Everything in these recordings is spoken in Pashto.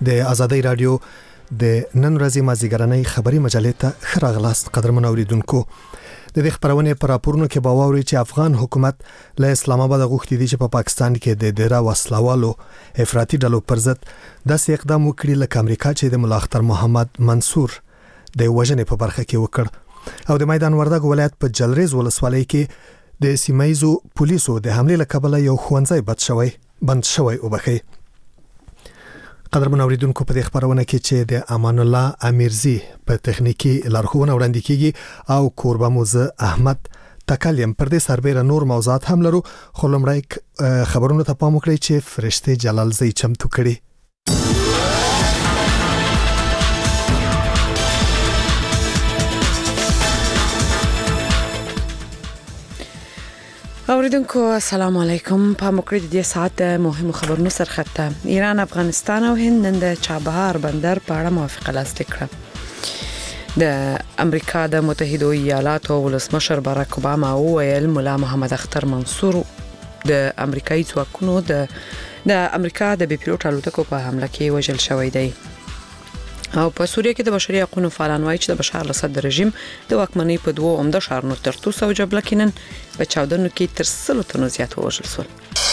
د آزادۍ رادیو د نن ورځې مازیګرنۍ خبري مجلې ته ښه راغلاست قدرمن اوریدونکو. د دې خبرونه په راپورونو کې باوري چې افغان حکومت له اسلام آباد غوښتي دي چې په پاکستان کې د ډیره وسلوالو افراطي ډلو پر ضد داسې اقدام وکړي لکه امریکا چې د ملا اختر محمد منصور د وژنې په برخه کې وکړ او د میدان وردګ ولایت په جلریز ولسوالۍ کې د سیمایزو پولیسو د حمله لکبله یو ښوونځی بند شوی وبخي. قدرمن اوریدونکو په دې خبرونه کې چې د امان الله امیرزی په تخنیکی لارښوونه وړاندې کیږي او کوربه موزه احمد تکلیم پر دې سربېره نور موضوعات هم لرو، خو لومړی خبرونه ته پام وکړئ چې فرشته جلالزی چمتو کړي. اوریدونکو السلام علیکم. په مکرد دې ساعت مهمو خبرونو سرخته. ایران، افغانستان او هند نن د چابهار بندر په اړه موافقه لاسلیک کړه. د امریکا د متحده ایالاتو ولسمشر باراک اوباما وویل ملا محمد اختر منصور د امریکایي ځواکونو د امریکا د بي پیلوټ الوتکو په حمله کې وژل شوی دی. او په سوریه کې د بشري حقوقو فعالان وایي چې د بشار الاسد رژیم د واکمنۍ په دوه عمده ښارونو ترتوس او جبلکینن په چاودنو کې تر 100 تنو زیات وژل شول.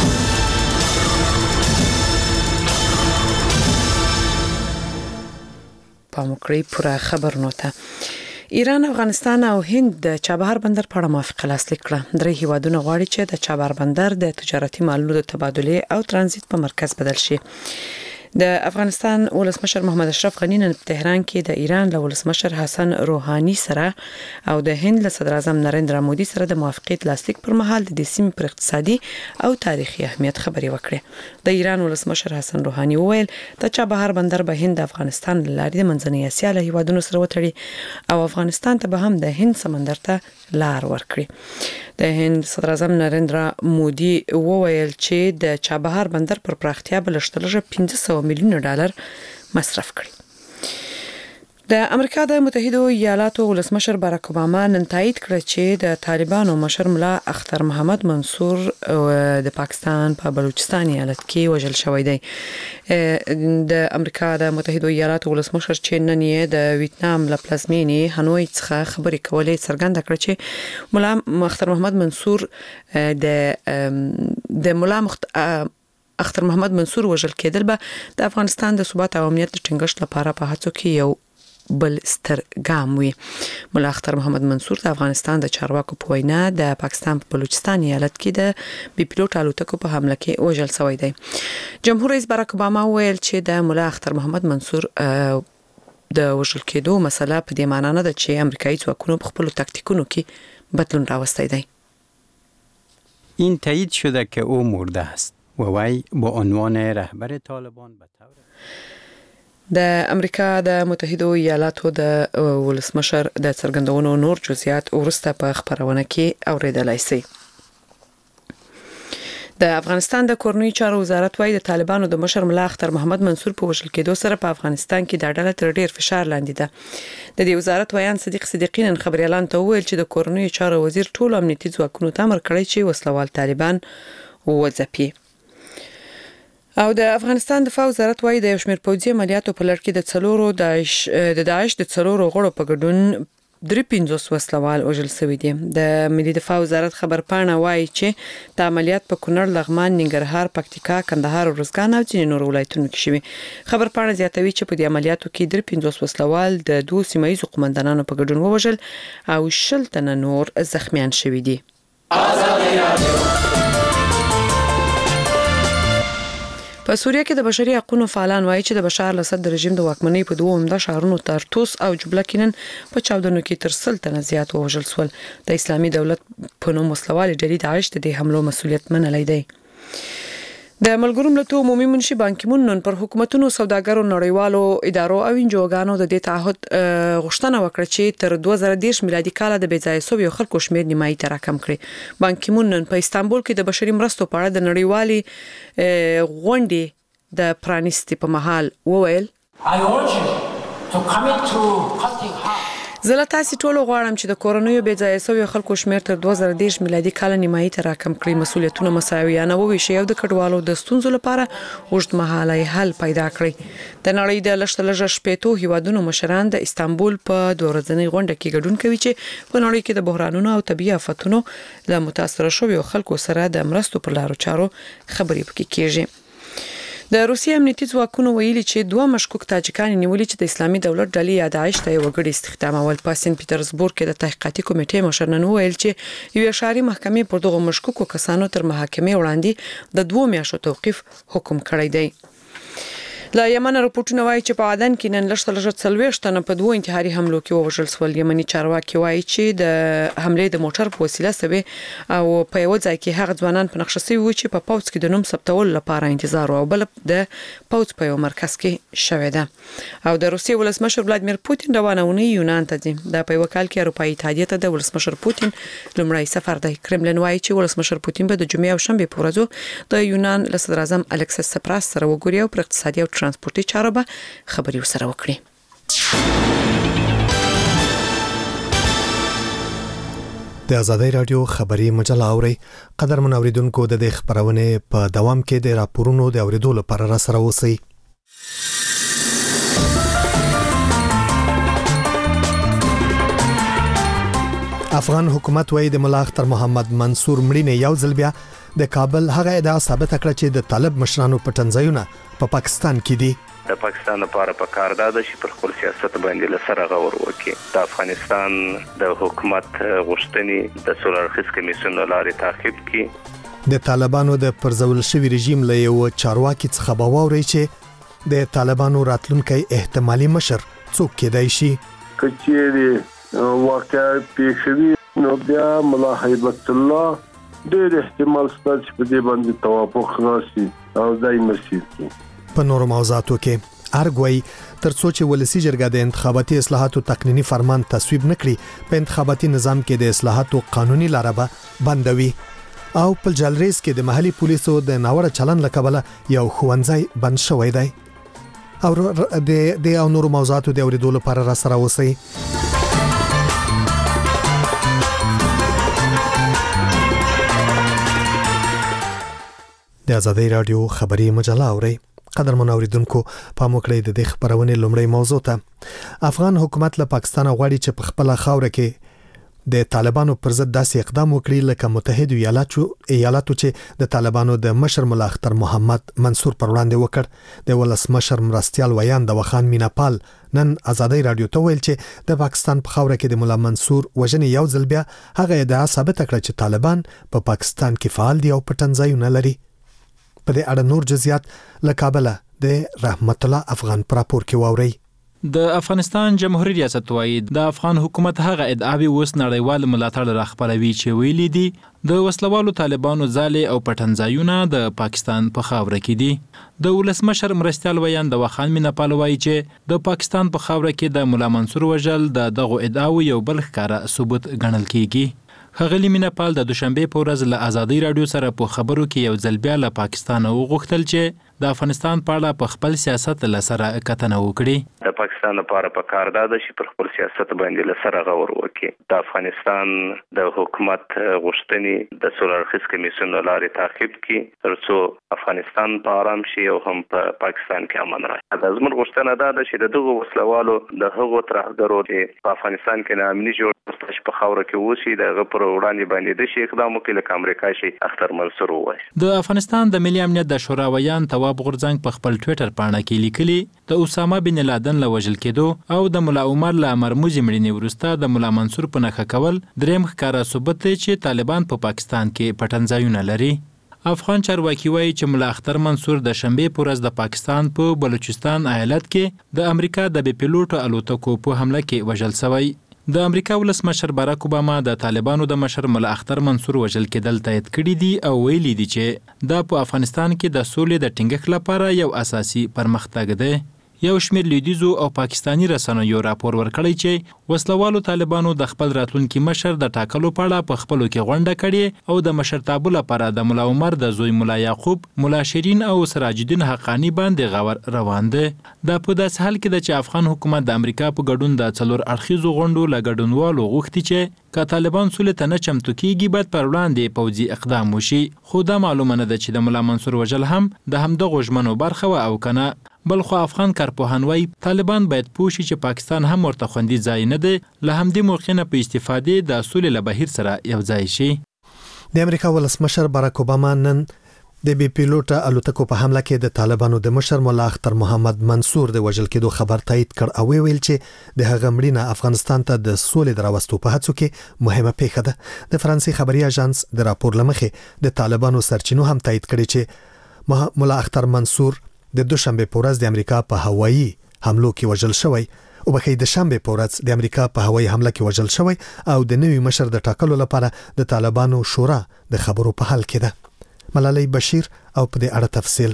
په مکرې پورا خبرونه ته ایران، افغانستان او هند د چابهار بندر په اړه موافقه لاسلیک کړه. درې هیوادونه غواړي چې د چابهار بندر د تجارتي مالونو د تبادله او ترانزیت په مرکز بدل شي. د افغانستان ولسمشر محمد اشرف غنی نن په تهران کې د ایران له ولسمشر حسن روحاني سره او د هند له صدر اعظم نریندرا مودي سره د موافقت لاسلیک پر مهال د سیمې پر اقتصادي او تاریخي اهمیت خبري وکړه. د ایران ولسمشر حسن روحاني وویل د چابهار بندر به هند افغانستان لارې د منځنۍ اسیا له هیوادونو سره وتړي او افغانستان ته به هم د هند سمندر ته لار ورکړي. د هند صدر اعظم نریندرا مودي وویل چې د چابهار بندر پر پراختیا بلشتلغه 500 میلیون ډالر مصرف کړي. د امریکا د متحده ایالاتو ولسمشر باراک اوباما نن تایید کړ چې د طالبانو مشر ملا اختر محمد منصور د پاکستان په بلوچستان ایالت کې وژل شوی دی. د امریکا د متحده ایالاتو ولسمشر چې نن یې د ویتنام له پلازمینې هنوی څخه خبرې کولې څرګنده کړ چې ملا اختر محمد منصور د ملا اختر محمد منصور وژل کېدل به د افغانستان د ثبات او امنیت د ټینګښت لپاره په هڅو کې یو بل ستر ګام وي. ملا اختر محمد منصور د افغانستان د چارواکو په وینا د پاکستان په بلوچستان ایالت کې د بي پیلوټ الوتکو په حمله کې وژل شوی دی. جمهور رئیس باراک اوباما ویل چې د ملا اختر محمد منصور د وژل کېدو مسله په دې معنی نه ده چې امریکایي ځواکونو په خپل تاکتیکونو کې بدلون راوستی دی. این تایید شده که او مرده است و وی با عنوان رهبر طالبان به طور د امریکا د متحده ایالاتو د ولسمشر د څرګندونو نور جزئیات ورسته په خبرونه کې اوریدلای شي. د افغانستان د کورنۍ چارو وزارت وايي د طالبانو د مشر ملا اختر محمد منصور په وژل کېدو سره په افغانستان کې د ډله تر ډیر فشار لاندې ده. د دې وزارت ویان صدیق صدیقین خبري اعلان ته ویل چې د کورنۍ چارو وزیر ټول امنیتي ځواکونو ته امر کړی چې وسلوال طالبان وځپي. او د افغانستان دفاع وزارت وايي د شمیر پوځي عملیاتو په لړ کې د داعش د څلورو غړو په ګډون 350 وسلوال وژل شوي دي. د ملي دفاع وزارت خبرپاڼه وايي چې د عملیات په کونړ، لغمان، ننګرهار، پکتیکا، کندهار او روزګان او ځینې نور ولایتونو کې شوي. خبرپاڼه زیاتوي چې په دې عملیاتو کې 350 وسلوال د دوه سیمایي قومندانانو په ګډون ووژل او 60 تنه نور زخمیان شوي دي. په سوریه کې د بشري حقوقو فعالان وایي چې د بشار الاسد رژیم د واکمنۍ په دوه عمده ښارونو ترتوس او جبلکینن په چاودنو کې تر 100 تنه زیات وژل شول. د اسلامي دولت په نوم وسلوال ډلې داعش د حملو مسؤلیت منلی دی. د ملګرو ملتونو عمومي منشي بان کی مون نن پر حکومتونو، سوداګرو، نړیوالو ادارو او انجوګانو د دې تعهد غوښتنه وکړه چې تر 2010 میلادي کال د بېځایه شویو خلکو شمېر نیمایي ته راکم کړي. بان کی مون نن په استانبول کې د بشري مرستو په اړه د نړیوالې غونډې د پرانیستي په مهال وویل زه تاسو ټول غواړم چې د کورونیو بې ځای شویو خلکو شمېر تر 2010 میلادي کال نیمایي ته راکم کړي، مسولیتونه مساویانه وویشي او د کډوالو د ستونزو لپاره اوږدمهاله حل پیدا کړي. د نړۍ د لږ شپېتو هیوادونو مشران د استانبول په 2 ورځنۍ غونډه کې ګډون کوي چې په نړۍ کې د بحرانونو او طبيعي آفتونو له متاثر شویو خلکو سره د مرستو پر لارو چارو خبرې پکې کیږي. د روسیې امنیتي ځواکونو ویلي چې 2 مشکوک تاجکان نیولي چې د اسلامي دولت ډلې یا داعش ته وګړي استخدامول. په سن پیټرزبورګ کې د تحقیقاتي کمیټې مشر نن ویل چې یو اشاري محکمې پر دغه مشکوکو کسانو تر محاکمې وړاندې د 2 میاشتو توقيف حکم کړی دی. لا یمن راپورټونه وایي چې په عدن کې نن لږ 40 تنه په 2 انتحاري حملو کې ووژل شول. یمني چارواکي وایي چې د حملې د موټر په وسیله سوي او په یو ځای کې هغه ځوانان په نقشه سوي و چې په پاوڅ کې د نوم ثبتول لپاره انتظار او بل د پاوڅ په یو مرکز کې شوې ده. او د روسیې ولسمشر ولادیمیر پوتین روانونه یونان ته ځي. د په وکال کې اروپאי اتحادیه ته د ولسمشر پوتین لومړی سفر دی. کرملین وایي چې ولسمشر پوتین به د جمعې او شنبه په ورځو د یونان صدر اعظم الکسیس سپراس سره وګوري او پر اقتصادي او ترانسپورتي چارو به خبري وسره وکړي. د آزادۍ رادیو خبري مجله اوري. قدر منوریدونکو د دې خبرونه په دوام کې د راپورونو د اوریدو لپاره را سره اوسئ. افغان حکومت وایي د ملا اختر محمد منصور مړینې یو ځل بیا د کابل هغه ادعا ثابت کړه چې د طالب مشرانو په تنځایونه په پاکستان کې دي. د پاکستان لپاره په کار ده چې پر خپل سیاست باندې لسره غور وکړي. د افغانستان د حکومت غوښتنې د سولارخیز کمیسیون لارې تعقیب کړي. د طالبانو د پرځول شوی رژیم له یو چارواکي څخه باوري چې د طالبانو راتلونکي احتمالي مشر څوک کېدای شي. کچېری واقع پیښوي نو بیا ملا هیبت الله ډېر احتمال شته چې په دې باندې توافق راشي او دای مسیر کې. په نورو موضوعاتو کې ارګوي ترڅو چې ولسی جرګه د انتخاباتي اصلاحاتو تقنینی فرمان تصویب نکړي په انتخاباتي نظام کې د اصلاحاتو قانوني لاره به بندوي. او په جلریز کې د محلي پولیسو د ناوړه چلن لکبله یو ښوونځی بند شوی دی. او د نورو موضوعاتو د اوریدو لپاره را سره اوسئ. د آزادۍ رادیو خبري مجله اوري. قدر منوریدونکو پام وکړئ د دې خبرونه لومړی موضوع ته. افغان حکومت له پاکستان غواړي چې په خپل خاوره کې د طالبانو پر ضد داسې اقدام وکړي لکه متحده ایالاتو چې د طالبانو د مشر ملا اختر محمد منصور پر وړاندې وکړ. د ولسمشر مرستيال ویان د وخان میناپال نن آزادۍ رادیو ته ویل چې د پاکستان په خاوره کې د ملا منصور وژنې یو ځل بیا هغه ادعا ثابت کړه چې طالبان په پاکستان کې فعال دي او پټنځایونه لري. په دې اړه نور جزئیات له کابل د رحمت الله افغان پراپور کې واوري. د افغانستان جمهوریت ریاست وایي د افغان حکومت هغه ادعاوی اوس نړیوال ملاتړ راخبروي چې ویلي دي د وسلوالو طالبانو ځالې او پټنځایونه د پاکستان په خاوره کې دي. د ولسمشر مرستيال ویان د وخان میناپال وایي چې د پاکستان په خاوره کې د مولا منصور وژل د دغه ادعاو یو بل ښکاره ثبوت ګڼل کیږي. خغلی میناپال د دوشنبه په ورځ له آزادۍ رادیو سره په خبرو کې یو ځل بیا له پاکستان وغوښتل چې د افغانستان په اړه په خپل سیاست لسره کتنه وکړي. د پاکستان لپاره په کار ده چې پر خپل سیاست باندې لسره غور وکړي. د افغانستان د حکومت غوښتنې د سولارخیز کمیسیون لارې تعقیب کړي ترڅو افغانستان په آرام شي او هم په پاکستان کې امن راشي. د زموږ غوښتنه ده چې دغه وسلوالو د هغو ترهګرو چې په افغانستان کې نامني جوړښت په خاوره کې وسی دغه پر وړاندې باندې د شي اقدام وکړي لکه امریکا شي اختر منصور وایي. د افغانستان د ملي امنیت د شورا ویان تواب غورځنګ په خپل ټوئیټر پاڼه کې لیکلي د اسامه بن لادن له وژل کېدو او د مولا عمر له مرموزي مړینې وروسته د مولا منصور په نښه کول دریم ښکاره ثبوت دی چې طالبان په پاکستان کې پټنځایونه لري. افغان چارواکي وایي چې مولا اختر منصور د شنبه په ورځ د پاکستان په بلوچستان ایالت کې د امریکا د بي پيلوټ الوتکو په حمله کې وژل شوی. د امریکا ولسمشر باراک اوباما د طالبانو د مشر مولا اختر منصور وژل کېدل تایید کړي دي او ویلي دي چې دا په افغانستان کې د سولې د ټینګښت لپاره یو اساسي پرمختګ دی. یو شمېر لویدیځو او پاکستانی رسنیو راپور ورکړی چې وسلوالو طالبانو د خپل راتلونکي مشر د ټاکلو په اړه په خپلو کې غونډه کړې او د مشرتابه لپاره د ملا عمر د زوی ملا یعقوب، ملا شیرین او سراج الدین حقانی باندې غور روان دی. دا په داسې حال کې ده چې افغان حکومت د امریکا په ګډون د څلور اړخیزو غونډو له ګډونوالو غوښتي چې که طالبان سولې ته نه چمتو کیږي باید پر وړاندې پوځي اقدام وشي. خو دا معلومه نه ده چې د ملا منصور وژل هم د همدغو ژمنو برخه وه او که نه. بلخو افغان کارپوهان وایي طالبان باید پوه شي چې پاکستان هم ورته خوندي ځای نه دی، له همدې موخې نه په استفادې د سولې له بهیر سره یو ځای شي. د امریکا ولسمشر باراک اوباما نن د بي پیلوټه الوتکو په حمله کې د طالبانو د مشر مولا اختر محمد منصور د وژل کېدو خبر تایید کړ او ویل چې د هغه مړینه افغانستان ته د سولې دراوستو په هڅو کې مهمه پیښه ده. د فرانسې خبري اژانس د راپور لمخې د طالبانو سرچینو هم تایید کړي چې مولا اختر منصور د دوشنبه په ورځ د امریکا په هوایي حملو کې وژل شوی او بخې د شنبه په ورځ د امریکا په هوایي حمله کې وژل شوی او د نوي مشر د ټاکلو لپاره د طالبانو شورا د خبرو په حال کې ده. ملالۍ بشیر او په دې اړه تفصیل.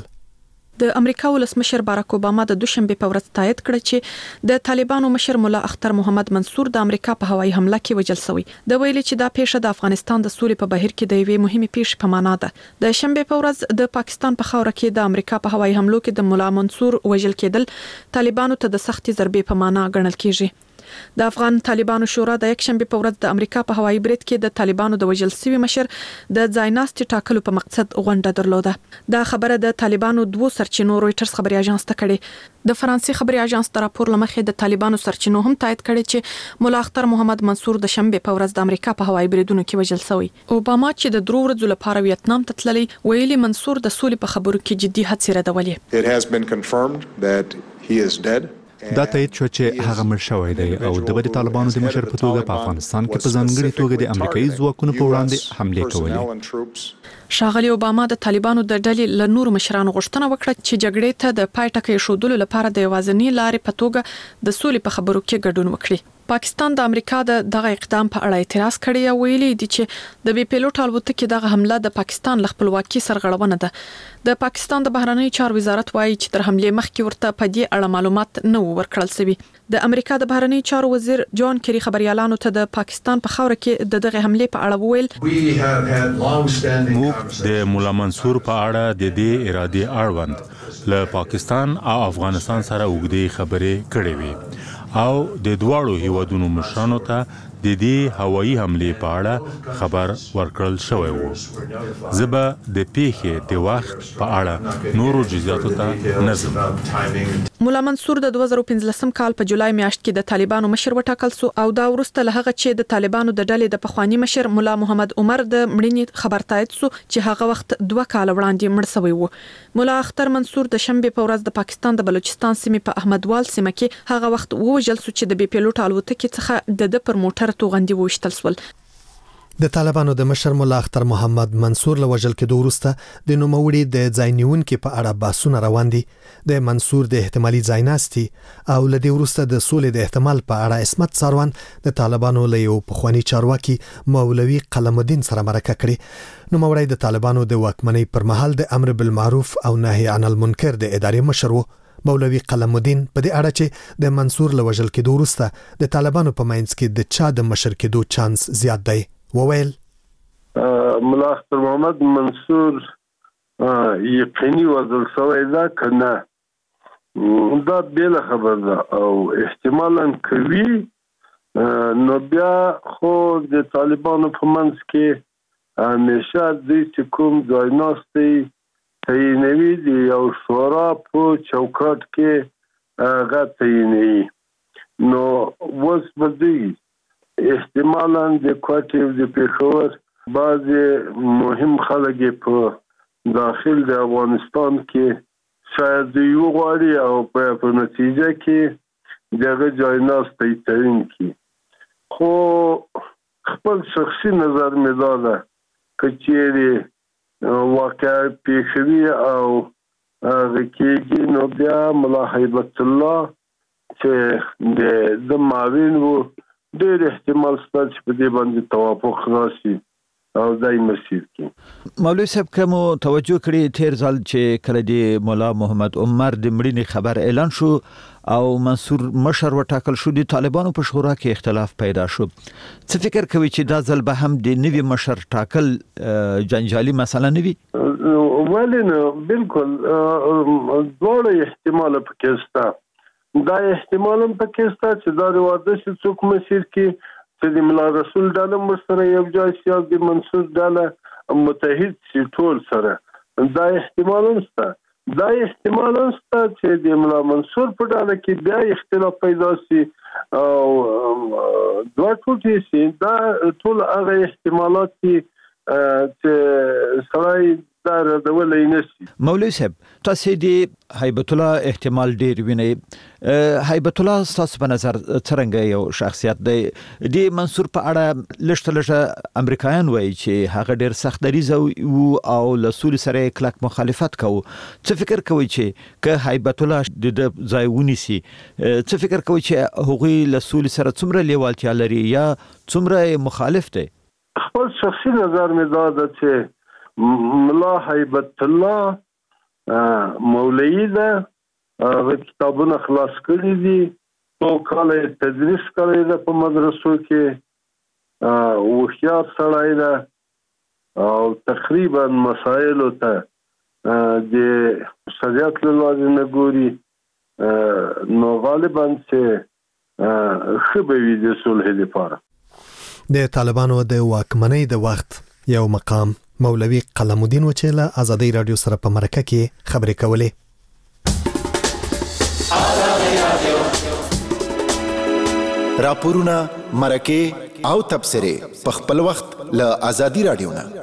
د امریکا ولسمشر باراک اوباما د دوشنبه په ورځ تایید کړ چې د طالبانو مشر مولا اختر محمد منصور د امریکا په هوایي حمله کې وژل شوی. د ویلي چې دا پیښه د افغانستان د سولې په بهیر کې د یوې مهمه پیښې په معنا ده. د شنبه په ورځ د پاکستان په خاوره کې د امریکا په هوایي حملو کې د مولا منصور وژل کېدل طالبانو ته د سختي ضربې په معنا ګڼل کیږي. د افغان طالبانو شورا د یک شنبه په ورځ د امریکا په هوایي برید کې د طالبانو د وژل شوی مشر د ځایناستي ټاکلو په مقصد غونډه درلوده. دا خبره د طالبانو دوه سرچینو رويټرز خبري اژانس ته کړې. د فرانسې خبري اژانس د راپور لمخې د طالبانو سرچینو هم تایید کړي چې مولا اختر محمد منصور د شنبه په ورځ د امریکا په هوایي بریدونو کې وژل شوی. اوباما چې د درو ورځو لپاره ویتنام ته تللی ویلي منصور د سولې په خبرو کې جدي هڅې ردولې. It has been confirmed that he is dead. دا تایید شو چې هغه مړ شوی دی او د طالبانو د مشر په توګه په افغانستان کې په ځانګړي توګه د امریکایي ځواکونو په وړاندې حمله کولې. ښاغلي اوباما د طالبانو د ډلې له نورو مشرانو غوښتنه وکړه چې جګړې ته د پای ټکی شودلو لپاره د یوازینی لارې په توګه د سولې په خبرو کې ګډون وکړي. پاکستان د امریکا د دغه اقدام په اړه اعتراض کړی او ویلي دی چې د بي پیلوټ الوتکې دغه حمله د پاکستان له خپلواکۍ سرغړونه ده. د پاکستان د بهرنی چارو وزارت وایي چې تر حمله مخکې ورته په دې اړه معلومات نه ورکړل شوی. د امریکا د بهرنی چارو وزیر جان کری خبريالانو ته د پاکستان په خاوره کې د دغه حمله په اړه وویل موږ د مولا منصور په اړه د دې ارادي اړوند له پاکستان او افغانستان سره اوږدې خبرې کړې وې او د دواړو هیوادونو مشرانو ته د دې هوایي حملې په اړه خبر ورکړل شوی و. زه به د پیښې د وخت په اړه نورو جزئیاتو ته نه ځم. مولا منصور د 2015 کال په جولای میاشت کې د طالبانو مشر وټاکل شو او دا وروسته له هغه چې د طالبانو د ډلې د پخوانی مشر مولا محمد عمر د مړینې خبر تایید شو چې هغه وخت 2 کال وړاندې مړ شوی و. مولا اختر منصور د شنبه په ورځ د پاکستان د بلوچستان سیمې په احمدوال سیمه کې هغه وخت وژل شو چې د بي پیلوټ الوتکې څخه د پر موټر توغندي وشتل سول. د طالبانو د مشر مولا اختر محمد منصور له وژل کېدو وروسته د نوموړي د ځاینیونکو په اړه بحثونه روان دي. د منصور د احتمالي ځایناستي او له دې وروسته د سولې د احتمال په اړه اسمت ساروان د طالبانو له یو پخوانی چارواکي مولوي قلم الدین سره مرکه کړې. نوموړی د طالبانو د واکمنۍ پر مهال د امر بالمعروف او نهي عن المنکر د ادارې مشر و. مولوي قلم الدین په دې اړه چې د منصور له وژل کېدو وروسته د طالبانو په منځ کې د چا د مشر کېدو چانس زیات دی وویل مولا اختر محمد منصور یقیني وژل شوی دا کنه دا بیل خبر ده او احتمالاً کوي نو بیا خو د طالبانو په منځ کې همیشه د کوم ځایناستي تعینوي دی او شورا په چوکاټ کې هغه تعینوي نو وس بدی احتمالاً د کوټې د پیښور بعضی مهم خلک په داخل د افغانستان کې شاید یو غواړي او په نتیجه کې دغه ځایناستي تعین کی. خو خپل شخصي نظر مې دا ده کچېری واقع پیښوي او هغه کې نو بیا مولا هیبت الله چې د معاون وو ډېر احتمال شته چې په دې باندې توافق راشي او دای مسیر کې. مولوی صاحب کوم توجه کړی تیر ځل چې کله دی مولا محمد عمر د مړینې خبر اعلان شو او منصور مشر وټاکل شو، د طالبانو په شورا کې اختلاف پیدا شو. څه فکر کوي چې دا ځل به هم د نوي مشر ټاکل جنجالي مسله نه وي؟ ولنه بالکل دوه احتمال پکې شته. دا احتمال هم پکې شته چې دا واده شي څوک مسیر کې چې د ملا رسول ډاله مسره یو ځای شي او د منصور ډاله متحد شي ټول سره. دا احتمال هم شته. دا احتمال هم شته چې د ملا منصور په ډاله کې بیا اختلاف پیدا شي او دوه ټوټې شي. دا ټول هغه احتمالات دي چې سړی دا ردولی نشي. مولوی صاحب تاسو د هیبت الله احتمال ډیر وینئ. هیبت الله تاسو په نظر څنګه یو شخصیت دی؟ د منصور په اړه لږه امریکایان وایي چې هغه ډیر سخت دریځ او له سولې سره کلک مخالفت کوي. څه فکر کوي چې که هیبت الله د ځای ونیسي، څه فکر کوي چې هغوی له سولې سره څومره لیوالتیا لري یا څومره مخالف دی؟ خپل شخصي نظر مې دا ده چې ملا هیبت الله مولوی ده، هغه کتابونه خلاص کړي دي، څو کاله تدریس کړی ده په مدرسو کې، هوښیار سړی ده او تقریبا مسایلو ته د شریعت له لارې نه ګوري، نو غالبا چې ښه به وي د صلح لپاره. د طالبانو د واکمنۍ د وخت یو مقام مولوی قلم الدین وچیله آزادی رادیو سره په مرکه کې خبرې کولې. راپورونه مرکه او تبصره په خپل وخت له آزادی رادیو نه.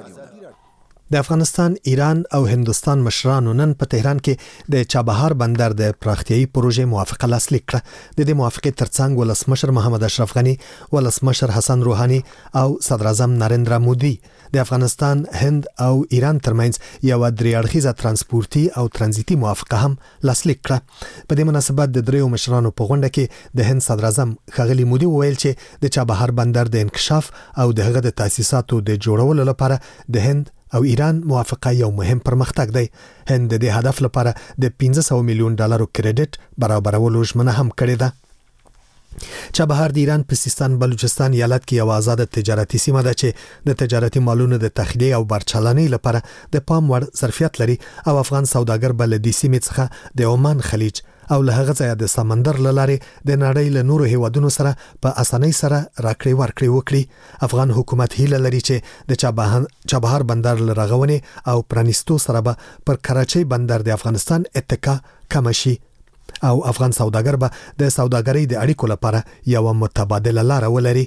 د افغانستان، ایران او هندستان مشرانو نن په تهران کې د چابهار بندر د پراختیايي پروژې موافقه لاسلیک کړه. د دې موافقې ترڅنګ ولسمشر محمد اشرف غنی، ولسمشر حسن روحانی او صدر اعظم نریندرا مودي د افغانستان، هند او ایران ترمنځ یو درې اړخیزه ترانسپورتي او ترانزیتي موافقه هم لاسلیک کړه. په دې مناسبت د دریو مشرانو په غونډه کې د هند صدر اعظم ښاغلي مودي وویل چې د چابهار بندر د انکشاف او د هغه د تاسیساتو د جوړولو لپاره د هند او ایران موافقه یو مهم پرمختګ دی. هند د دې هدف لپاره د 500 میلیون ډالرو کریډټ برابرولو ژمنه هم کړې ده. چابهار د ایران په سیستان بلوچستان ایالت کې یو آزاد تجارتي سیمه ده چې د تجارتي مالونو د تخلیه او برچلانۍ لپاره د پام وړ ظرفیت لري او افغان سوداګر بل د سیمې څخه د عمان خلیج او له هغه ځایه د سمندر لارې د نړۍ له نورو هیوادونو سره په اسانۍ سره راکړې ورکړې وکړي. افغان حکومت هیله لري چې د چابهار بندر لرغونې او پرانیستو سره به پر کراچۍ بندر د افغانستان اتکا کم شي او افغان سوداګر به د سوداګرۍ د اړیکو لپاره یو متبادله لار ولري.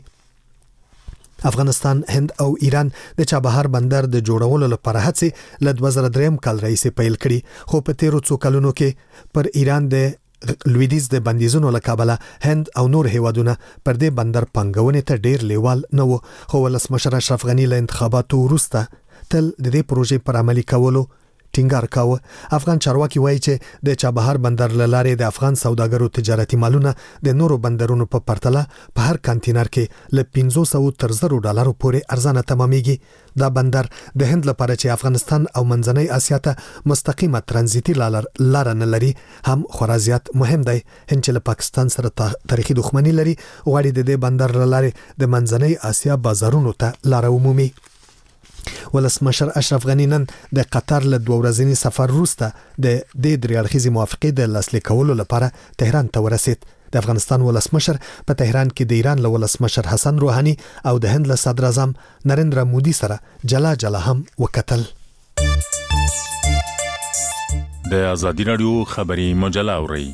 افغانستان، هند او ایران د چابهار بندر د جوړولو لپاره هڅې له 2003 کال راهیسې پیل کړي، خو په تیرو څو کلونو کې پر ایران د لویدیز د بندیزونو له کبله هند او نور هیوادونه پر دې بندر پنګونې ته ډیر لیوال نه وو. خو ولسمشر اشرف غنی له انتخاباتو وروسته تل د دې پروژې پر عملي کولو ټینګار کاوه. افغان چارواکي وایي چې د چابهار بندر لارې د افغان سوداګرو تجارتي مالونه د نورو بندرونو په پرتله په هر کانټینر کې له 500 تر 1000 ډالرو پورې ارزانه تمامېږي. دا بندر د هند لپاره چې افغانستان او منځنۍ اسیا ته مستقیمه ترانزیتي لار نه لري هم خورا زیات مهم دی. هند چې له پاکستان سره تاریخي دښمنی لري غواړي د دې بندر لارې د منځنۍ اسیا بازارونو ته لار ومومي. ولسمشر اشرف غنی نن د قطر له 2 ورځني سفر وروسته د دې درې اړخیزې موافقې د لاسلیک کولو لپاره تهران ته ورسید. د افغانستان ولسمشر په تهران کې د ایران له ولسمشر حسن روحانی او د هند له صدر اعظم نریندرا مودي سره جلا جلا هم وکتل. د آزادی رادیو خبری مجله اوري.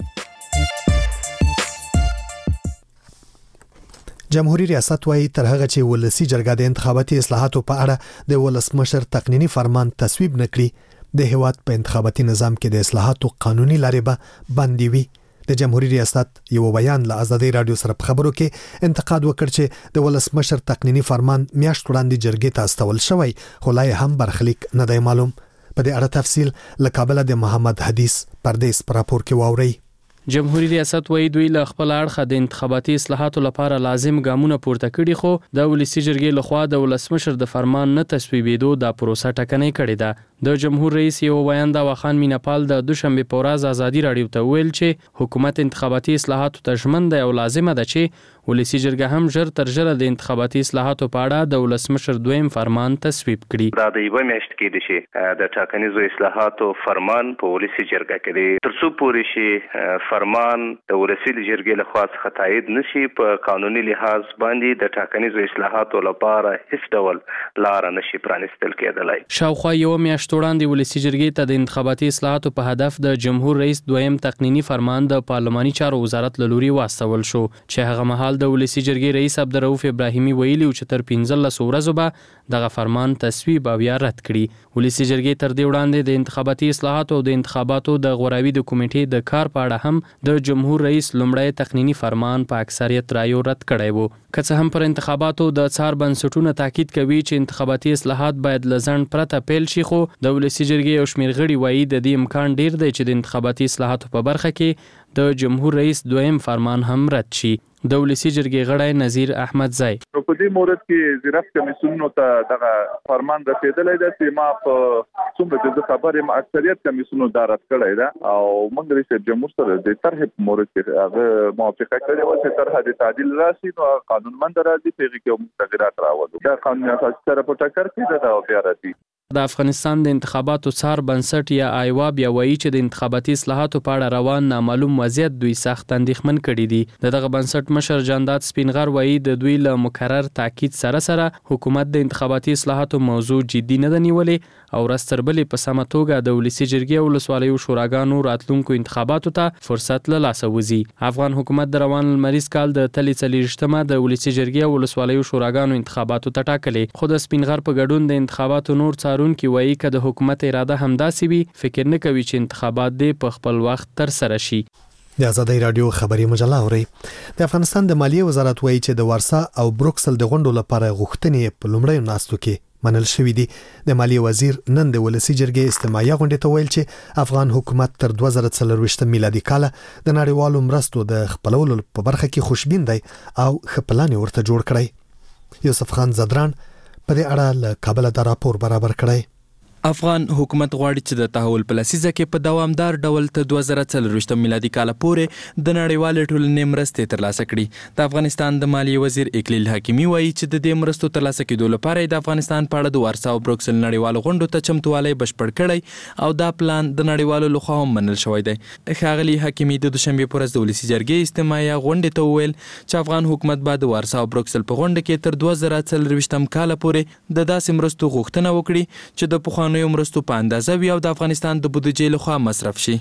جمهوریت ریاست وايي تر هغه چې ولسی جرګه د انتخاباتي اصلاحاتو په اړه د ولسمشر تقنینی فرمان تصویب نکړي د هیواد په انتخاباتي نظام کې د اصلاحاتو قانوني لارې به بندي وي. د جمهوریت ریاست یو بیان له آزادی رادیو سره په خبرو کې انتقاد وکړ چې د ولسمشر تقنینی فرمان میاشت وړاندې جرګې ته استول شوی خو لا هم برخلیک نه دی معلوم. په دې اړه تفصیل له کابل د محمد حدیث پردیس پر راپور کې واوري. جمهوریت ریاست وایي دوی له خپل اړخه د انتخاباتي اصلاحاتو لپاره لازم ګامونه پورته کړي، خو د ولسی جرګې لخوا د ولسمشر د فرمان نه تصویبېدو د پروسه ټکنۍ کړې ده. د جمهور رئیس یو بیان د واخان میناپال د دوشنبه په ورځ ازادي راډیو ته ویل چې حکومت انتخاباتي اصلاحاتو ته ژمن دی او لازمه ده چې ولسی جرګه هم ژر تر ژره د انتخاباتي اصلاحاتو په اړه د ولسمشر دویم فرمان تصویب کړي. دا د یوه میاشت کې د شي د ټاکنیزو اصلاحاتو فرمان په ولسی جرګه کې دی. تر څو پورې شي فرمان د ولسی جرګې لخوا څخه تایید نشي، په قانوني لحاظ باندې د ټاکنیزو اصلاحاتو لپاره هیڅ ډول لار نشي پرانستل کېدلای. شاوخوا یو میاشت وړاندې ولسی جرګې ته د انتخاباتي اصلاحاتو په هدف د جمهور رئیس دویم تقنینی فرمان د پارلماني چارو وزارت له لوري واستول شو، چې هغه مهال د ولسی جرګې رئیس عبدالرؤف ابراهیمي ویلي و چې تر 15 ورځو به دغه فرمان تصویب او یا رد کړي. ولسی جرګې تر دې وړاندې د انتخاباتي اصلاحاتو او د انتخاباتو د غوراوي د کمیټې د کار په اړه هم د جمهور رئیس لومړی تقنینی فرمان په اکثریت رایو رد کړی و. که څه هم پر انتخاباتو د څار بنسټونو تاکید کوي چې انتخاباتي اصلاحات باید له ځنډ پرته پیل شي، خو د ولسی جرګې یو شمېر غړي وایي د دې امکان ډیر دی چې د انتخاباتي اصلاحاتو په برخه کې د جمهور رئیس دویم فرمان هم رد شي. د ولسی جرګې غړی نذیر احمد زای په دې مورد کې زیرف کمیسیونونو ته دغه فرمان رسیدلی دی چې ما په څومره د خبرې اکثریت کمیسیونونو دا رد کړی ده او موږ رئیس جمهور سره د طرح په مورد کې هغه موافقه کړې و چې طرح د تعدیل راشي نو قانونمند راځي په هغې کې تغیرات راولو. دا قانون اساسي سره په ټکر کې ده او بیا راځي. د افغانستان د انتخاباتو څار بنسټ یا آیوا بیا وایي چې د انتخاباتي اصلاحاتو په اړه روان نامعلوم وضعیت دوی سخت اندېښمن کړي دي. دغه بنسټ مشر جانداد سپینغر وایي د دوی له مکرر تاکید سره حکومت د انتخاباتي اصلاحاتو موضوع جدي نه ده نیولې او ورستربلې په سمه توګه د ولسی جرګې او ولسوالیو شوراګانو راتلونکو انتخاباتو ته فرصت له لاسه وځي. افغان حکومت د روان لمریز کال د تلې 40مه د ولسی جرګې او ولسوالیو شوراګانو انتخاباتو ته ټاکلې، خو د سپینغر په ګډون د انتخاباتو نور څارونکي وایي که د حکومت اراده همداسې وي فکر نه کوي چې انتخابات دې په خپل وخت تر سره شي. د آزادۍ رادیو خبري مجله اوري. د افغانستان د مالیې وزارت وایي چې د ورسا او بروکسل د غونډو لپاره غوښتنې په لومړیو ناستو کې منل شوې دي. د مالیې وزیر نن د ولسی جرګې استماعي غونډې ته ویل چې افغان حکومت تر 2024 میلادي کال د نړیوالو مرستو د خپلولو په برخه کې خوشبین دی او خپلان ورته جوړ کړی. یوسف خان زدران په دې اړه له کابل د راپور برابر کړی. افغان حکومت غواړي چې د تحول په لسیزه کې په دوامدار ډول تر 2024 میلادي کال پورې د نړیوال ټولنې مرستې ترلاسه کړي. د افغانستان د مالیې وزیر اکلیل حکیمي وایي چې د دې مرستو ترلاسه کېدو لپاره د افغانستان په اړه د ورسا او بروکسل نړیوالو غونډو ته چمتووالی بشپړ کړی او دا پلان د نړیوالو لخوا هم منل شوی دی. ښاغلي حکیمي د دوشنبه په ورځ د ولسی جرګې استماعي غونډې ته وویل چې افغان حکومت به د ورسا او بروکسل په غونډه کې تر 2024 کال پورې د داسې مرستو غوښتنه وکړي چې د پخوانیو مرستو په اندازه وي او د افغانستان د بودیجې لخوا مصرف شي.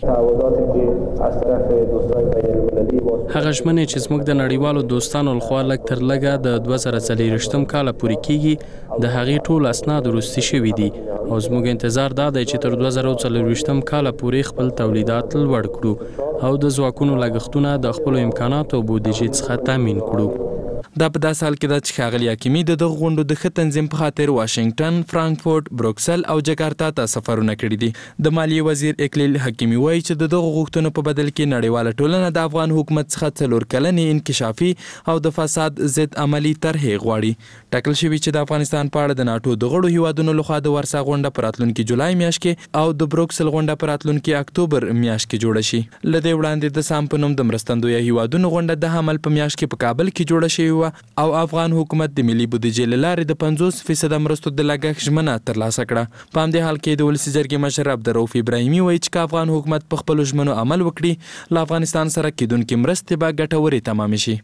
هغه ژمنې چې زموږ د نړیوالو دوستانو لخوا لږ تر لږه د 2024 کال پورې کېږي د هغې ټول اسناد وروستي شوي دي او زموږ انتظار دا دی چې تر 2024 کال پورې خپل تولیدات لوړ کړو او د ځواکونو لګښتونه د خپلو امکاناتو او بودیجې څخه تامین کړو. دا په داسې حال کې ده چې ښاغلي حکیمي د دغه غونډو د ښه تنظیم په خاطر واشنګټن، فرانکفورټ، بروکسل او جکارتا ته سفرونه کړي دي. د مالیې وزیر اکلیل حکیمي وایي چې د دغه غوښتنو په بدل کې نړیواله ټولنه د افغان حکومت څخه 4 کلنې انکشافي او د فساد ضد عملي طرحې غواړي. ټاکل شوي چې د افغانستان په اړه د ناټو د غړو هیوادونو لخوا د ورسا غونډه په راتلونکي جولای میاشت کې او د بروکسل غونډه په راتلونکي اکتوبر میاشت کې جوړه شي. له دې وړاندې د سام په نوم د مرستندویه هیوادونو غونډه د حمل په میاشت کې په کابل کې جوړه شوې وه او افغان حکومت د ملي بودیجې له لارې د 50% مرستو د لګښت ژمنه ترلاسه کړه. په همدې حال کې د ولسی جرګې مشر عبدالرؤف ابراهیمي وایي چې افغان حکومت په خپلو ژمنو عمل وکړي له افغانستان سره کېدونکې مرستې به ګټورې تمامې شي.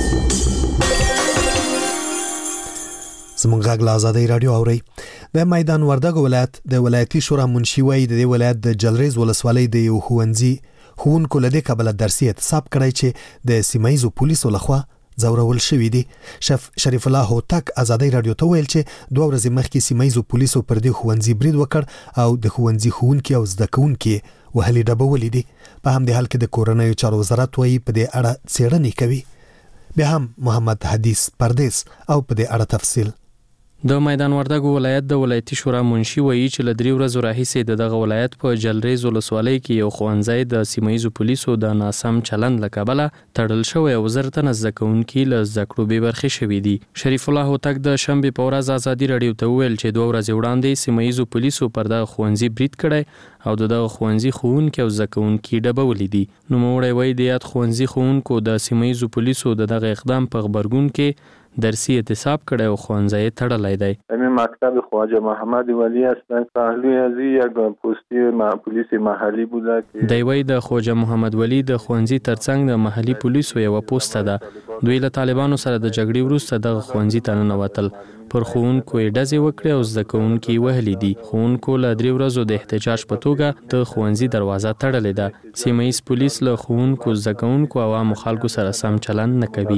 زمونږ غږ له آزادۍ رادیو اوري. د میدان وردګ ولایت د ولایتي شورا منشي وایي د دې ولایت د جلریز ولسوالۍ د یو ښوونکو له دې کبله درسي اعتصاب کړی چې د سیمایزو پولیسو لخوا ځورول شوی دی. شریف الله هوتک آزادۍ رادیو ته ویل چې 2 ورځې مخکې سیمایزو پولیسو پر دې ښوونځي برید وکړ او د ښوونځي ښوونکي او زده کوونکي وهلي ډبولي دي. په همدې حال کې د کورنیو چارو وزارت وایي په دې اړه څېړنې کوي. بیا هم محمد حدیث پردیس او په دې اړه تفصیل. د میدان وردګو ولایت د ولایتي شورا منشي وایي چې ل 3 ورځې راهیسې دغه ولایت په جلریز ولسوالۍ کې یو ښوونځی د سیمایي پولیسو د ناسم چلند له کبله تړل شوی او زر تنه زده کوونکي له زده کړو بې برخې شوي دي. شریف الله هوتک د شنبې په ورځ ازادي راډیو ته وویل چې 2 ورځې وړاندې سیمایي پولیسو پر دغه ښوونځي برید کړی او دغه ښوونځي ښوونکي او زده کوونکي ډبولي دي. نوموړی وایي د یاد ښوونځي ښوونکو د سیمایي پولیسو د دغه اقدام په خبرګون کې درسی اعتصاب کړی او ښوونځی تړلی دی. همین مکتب خواجه محمد ولی هستند. پهلوی از یک پستی پلیس محلی بوده که دی وایي د خواجه محمد ولی د ښوونځي ترڅنګ د محلي پولیسو یو پوسټه ده. دوی له طالبانو سره د جګړې وروسته دغه ښوونځي ته ننوتل. پر ښوونکو یې ډزې وکړې او زده کوونکي وهلي دي. ښوونکو له 3 ورځو د احتجاج په توګه د ښوونځي دروازه تړلې ده. سیمه ییز پولیس له ښوونکو، زده کوونکو او عامو خلکو سره سم چلند نه کوي.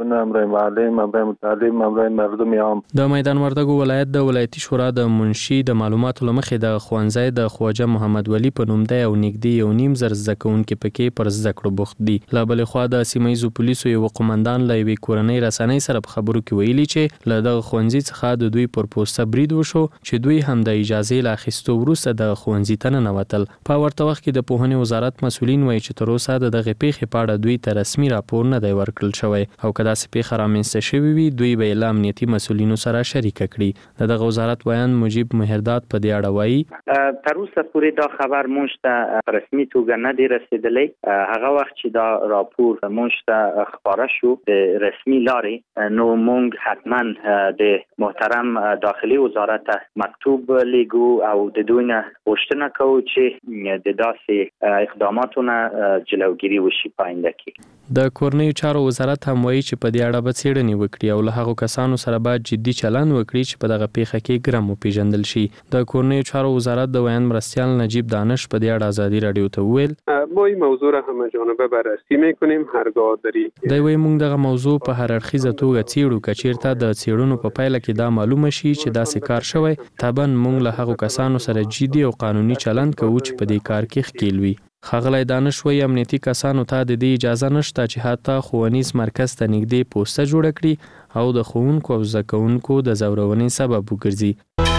د میدان وردګو ولایت د ولایتي شورا د منشي د معلوماتو لمخې د ښوونځي د خواجه محمد ولی په نوم دی او نږدې 1.5 زره زده کوونکي پکې پر زده کړو بوخت دي. له بلې خوا د سیمه ییزو پولیسو یو قومندان له یوې کورنۍ رسنۍ سره په خبرو کې ویلي چې له دغه ښوونځي څخه د دوی پر پوسټه برید وشو چې دوی هم د اجازې له اخیستو وروسته د ښوونځي ته ننوتل. په ورته وخت کې د پوهنې وزارت مسؤلین وایي چې تر اوسه د دغه پیښې په اړه دوی ته رسمي راپور نه دی ورکړل شوی او که داسې پیښه رامنځته شوې وي دوی به یې له امنیتي مسؤلینو سره شریکه کړي. د دغه وزارت بیان مجیب مهرداد په دې اړه وایي تر اوسه پورې دا خبر موږ ته په رسمي توګه نه دی رسیدلی. هغه وخت چې دا راپور موږ ته خپاره شو د رسمي لارې نو موږ حتما د محترم داخلي وزارت مکتوب لیگو او د دوی نه غوښتنه کوو چې د داسې اقداماتو نه جلوګیری وشي په آینده کې. د کورنیو چارو وزارت هم وایي چې په دې اړه به څېړنې وکړي او له هغو کسانو سره باید جدي چلند وکړي چې په دغه پیښه کې ګرم وپېژندل شي. د کورنیو چارو وزارت د ویان مرستیال نجیب دانش په دې اړه ازادي راډیو ته وویل ما این موضوع را همه جانبه بررسی می‌کنیم هرگاه داری. دی وایي موږ دغه موضوع په هر اړخیزه توګه څېړو که چېرته د څېړنو په پایله کې دا معلومه شي چې داسې کار شوی طبعا موږ له هغو کسانو سره جدي او قانوني چلند کوو چې په دې کار کې ښکیل وي. ښاغلی دانش وایي امنیتي کسانو ته د دې اجازه نشته چې حتی ښوونیز مرکز ته نږدې پوسټه جوړه کړي او د ښوونکو او زده کوونکو د ځورونې سبب وګرځي.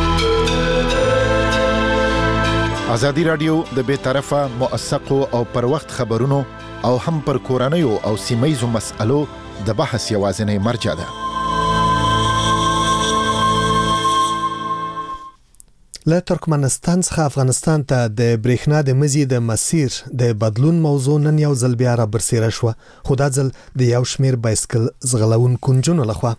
ازادي راډیو د بې طرفه موثقو او پر وخت خبرونو او هم پر کورنیو او سیمه‌ییزو مسألو د بحث یوازینی مرجع ده. له ترکمنستان څخه افغانستان ته د برېښنا د مزي د مسیر د بدلون موضوع نن یو ځل بیا را برسېره شوه، خو دا ځل د یو شمېر بایسکل ځغلونکو نجونو لخوا.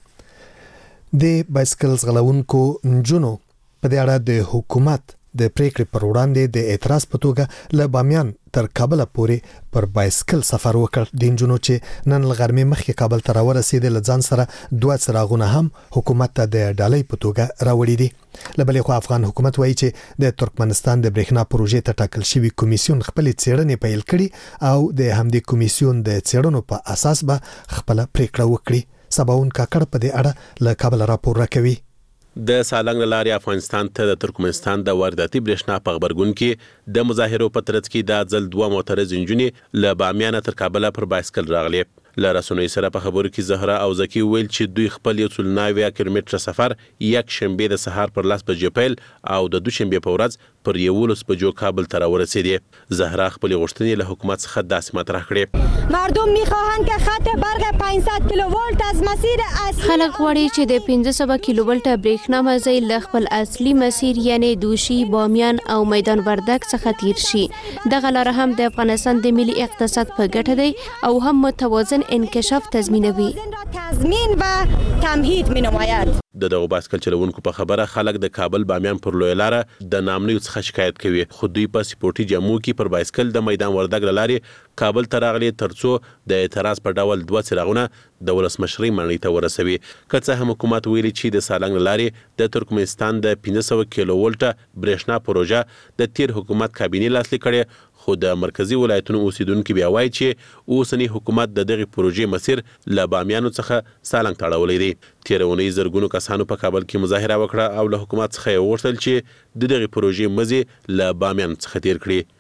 د بایسکل ځغلونکو نجونو په دې اړه د حکومت د پریکړې پر وړاندې د اعتراض په توګه له بامیان تر کابل پورې پر بایسکل سفر وکړ. د نجونو چې نن له غرمې مخکې کابل ته راورسېدل له ځان سره 2 څراغونه هم حکومت ته د ډالۍ په توګه راوړي دي. له بلې خوا افغان حکومت وایي چې د ترکمنستان د برېښنا پروژې ته ټاکل شوی کمیسیون خپل څېړنې پیل کړي او د همدې کمیسیون د څېړنو په اساس به خپل پریکړه وکړي. سباون کاکړ په دې اړه له کابل راپور راکوي. د سالنګ لارې افغانستان ته د ترکمنستان د وارداتي برېښنا په خبرګون کې د مظاهرو په ترڅ کې د ځل 2 معترض نجونې له بامیان تر کابل پر بایسکل راغلي. له رسنیو سره په خبرو کې زهرا او زکی ویل چې دوی خپل 1.9 کیلومتر سفر یک شنبه د سهار پر 10 بجې پیل او د دوشنبه په ورځ پر 11 بجو کابل ته راورسېدي. زهرا خپل غوښتنې له حکومت څخه داسې مطرح کړې. مردم میخواهند که خط برق 500 کیلوولت از مسیر اصلی خلک غواړي چې د 1500 کیلوولت برېښنا مزي له خپل اصلي مسیر یعنی دوشي، بامیان او میدان وردګ څخه تیر شي. دغه لار هم د افغانستان د ملي اقتصاد په ګټه دی او هم متوازن انکشاف تضمینوي. تضمین و تمهید مینماید. د دغه بایسکل چلوونکو په خبره خلک د کابل بامیان پر لوی لار د نامنیو څخه شکایت کوي. خو دوی په سپورتي جامو کې پر بایسکل د میدان وردګ لارې کابل ته راغلي ترڅو د اعتراض په ډول 2 څراغونه د ولسمشرۍ ماڼۍ ته ورسوي. که څه هم حکومت ویلي چې د سالنګ لارې د ترکمنستان د 1500 کیلوولت برېښنا پروژه د تیر حکومت کابینې لاسلیک کړي، خو د مرکزی ولایتونو اوسیدونکو بیا وایي چې اوسنی حکومت د دغه پروژې مسیر له بامیانو څخه سالنګ ته اړولی دی. تیرونی زرګونو کسانو په کابل کې مظاهره وکړه او له حکومت څخه یې وغوښتل چې د دغه پروژې مزي له بامیان څخه تیر کړي.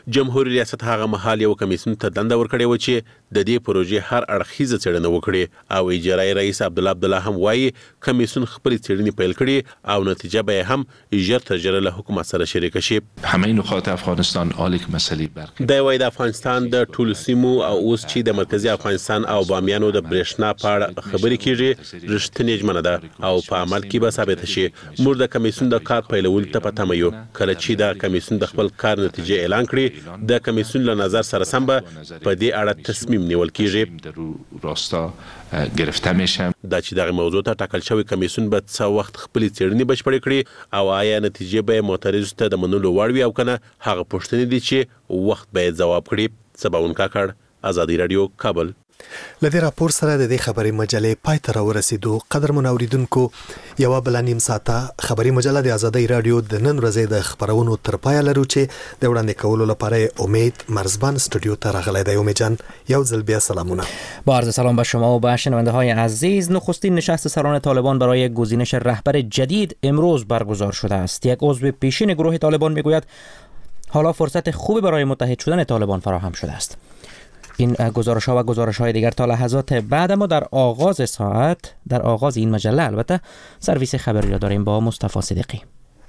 جمهوریت ریاست هغه مهال یو کمیسیون ته دنده ورکړې و چې د دې پروژې هر اړخیزه څېړنه وکړي او اجرایی رئیس عبدالله هم وایي کمیسیون خپل څېړنې پیل کړي او نتیجه به هم ژر تر ژره له حکومت سره شریک شي. همه نقاط افغانستان آلیک مسئله برق د وای د افغانستان د ټولو سیمو او اوس چې د مرکزی افغانستان او بامیانو د برېښنا په اړه خبرې کیږي رښتینې ژمنه ده او په عمل کې به ثابت شي. موږ د کمیسیون د کار پیلولو ته په تمه یو. کله چې د کمیسیون د خپل کار نتیجه اعلان کړي د کمیسیون له نظر سره سم به په دې اړه تصمیم نیول کیږي. راستا گرفته میشه دا چې دغه موضوع ته ټاکل شوی کمیسیون به څه وخت خپل څېړنې بشپړې کړي او آیا نتیجه به معترض ته د منلو وړ وي او کنه هغه پوښتنې دي چې وخت به جواب کړي. سباون کاکړ، آزادي رادیو، کابل. لدې راپور سره د دې خبري مجلې پای ته ورسېدو. قدر منوریدونکو یو بل نیم ساعته خبري مجله د آزادي رادیو د نن ورځې د خبرونو تر پای لرو چې د وړاندې کولو لپاره امید مرزبان استودیو ته راغلی دی. امید جان یو ځل بیا سلامونه. با عرض سلام به شما و به شنونده های عزیز. نخستین نشست سران طالبان برای گزینش رهبر جدید امروز برگزار شده است. یک عضو پیشین گروه طالبان میگوید حالا فرصت خوبی برای متحد شدن طالبان فراهم شده است. این گزارش‌ها و گزارش‌های دیگر تا لحظات بعد ما در آغاز این مجله البته سرویس خبری را داریم با مصطفی صدیقی.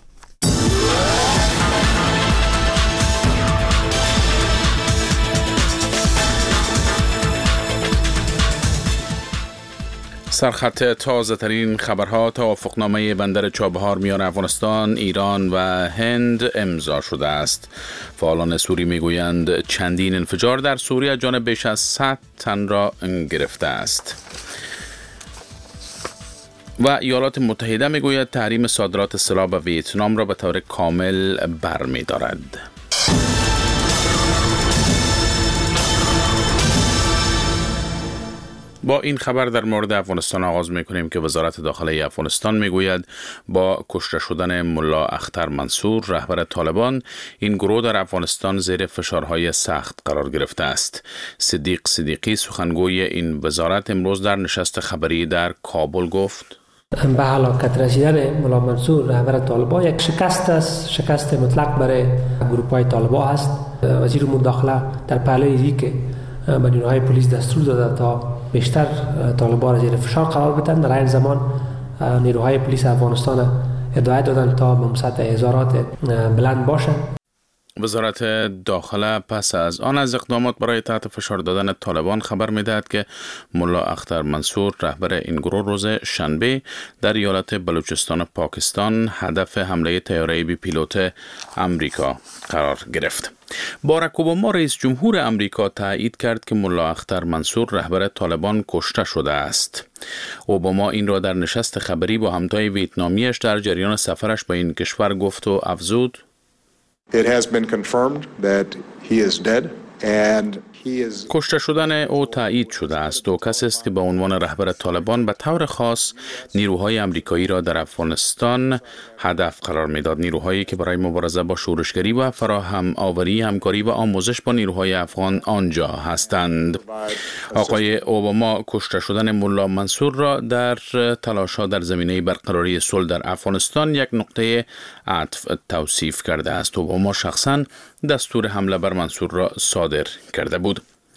سرخط تازه ترین خبرها: توافقنامه بندر چابهار میان افغانستان، ایران و هند امضا شده است. فعالان سوری میگویند چندین انفجار در سوریه جانب بیش از 100 تن را گرفته است. و ایالات متحده میگوید تحریم صادرات سلاح به ویتنام را به طور کامل برمی‌دارد. با این خبر در مورد افغانستان آغاز میکنیم که وزارت داخله افغانستان میگوید با کشته شدن ملا اختر منصور رهبر طالبان این گروه در افغانستان زیر فشارهای سخت قرار گرفته است. صدیق صدیقی سخنگوی این وزارت امروز در نشست خبری در کابل گفت به هلاکت رسیدن ملا منصور رهبر طالبان یک شکست است، شکست مطلق برای گروه‌های طالبان است. وزیر مداخله در پهلوی این که به نیروهای پلیس دستور داده تا بیشتر طالبان را زیر فشار قرار بدن. در این زمان نیروهای پلیس افغانستان هدایت دادند تا به سطح اظهارات بلند باشند. وزارت داخله پس از آن از اقدامات برای تحت فشار دادن طالبان خبر می‌دهد که ملا اختر منصور رهبر این گروه روز شنبه در ایالت بلوچستان پاکستان هدف حمله طیاره بی پیلوت امریکا قرار گرفت. باراک اوباما رئیس جمهور امریکا تایید کرد که ملا اختر منصور رهبر طالبان کشته شده است. اوباما این را در نشست خبری با همتای ویتنامیش در جریان سفرش به این کشور گفت و افزود It has been confirmed that he is dead and کشته شدن او تایید شده است و کسی است که به عنوان رهبر طالبان به طور خاص نیروهای آمریکایی را در افغانستان هدف قرار میداد. نیروهایی که برای مبارزه با شورشگری و فراهم آوری همکاری و آموزش با نیروهای افغان آنجا هستند. آقای اوباما کشته شدن ملا منصور را در تلاش‌ها در زمینه برقراری صلح در افغانستان یک نقطه عطف توصیف کرده است. اوباما شخصاً دستور حمله بر منصور را صادر کرده بود.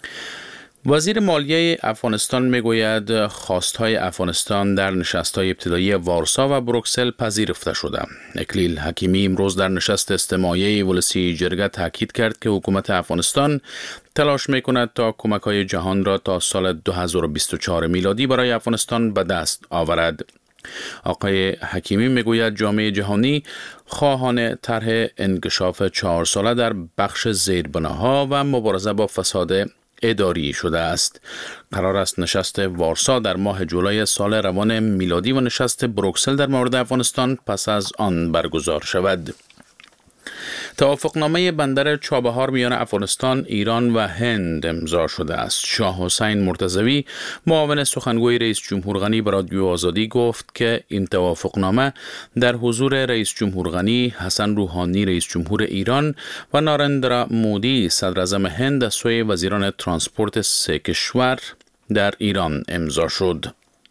وزیر مالیه افغانستان میگوید خواستهای افغانستان در نشست‌های ابتدایی وارسا و بروکسل پذیرفته شده. اکلیل حکیمی امروز در نشست استماعی ولسی جرگه تاکید کرد که حکومت افغانستان تلاش میکند تا کمک‌های جهان را تا سال 2024 میلادی برای افغانستان به دست آورد. آقای حکیمی میگوید جامعه جهانی خواهان طرح انکشاف 4 ساله در بخش زیربناها و مبارزه با فساد اداری شده است. قرار است نشست وارسا در ماه جولای سال روان میلادی و نشست بروکسل در مورد افغانستان پس از آن برگزار شود. توافقنامه بندر چابهار میان افغانستان، ایران و هند امضا شده است. شاه حسین مرتضوی معاون سخنگوی رئیس جمهور غنی به رادیو آزادی گفت که این توافقنامه در حضور رئیس جمهور غنی، حسن روحانی رئیس جمهور ایران و نارندرا مودی صدر اعظم هند از سوی وزیران ترانسپورت سه کشور در ایران امضا شد.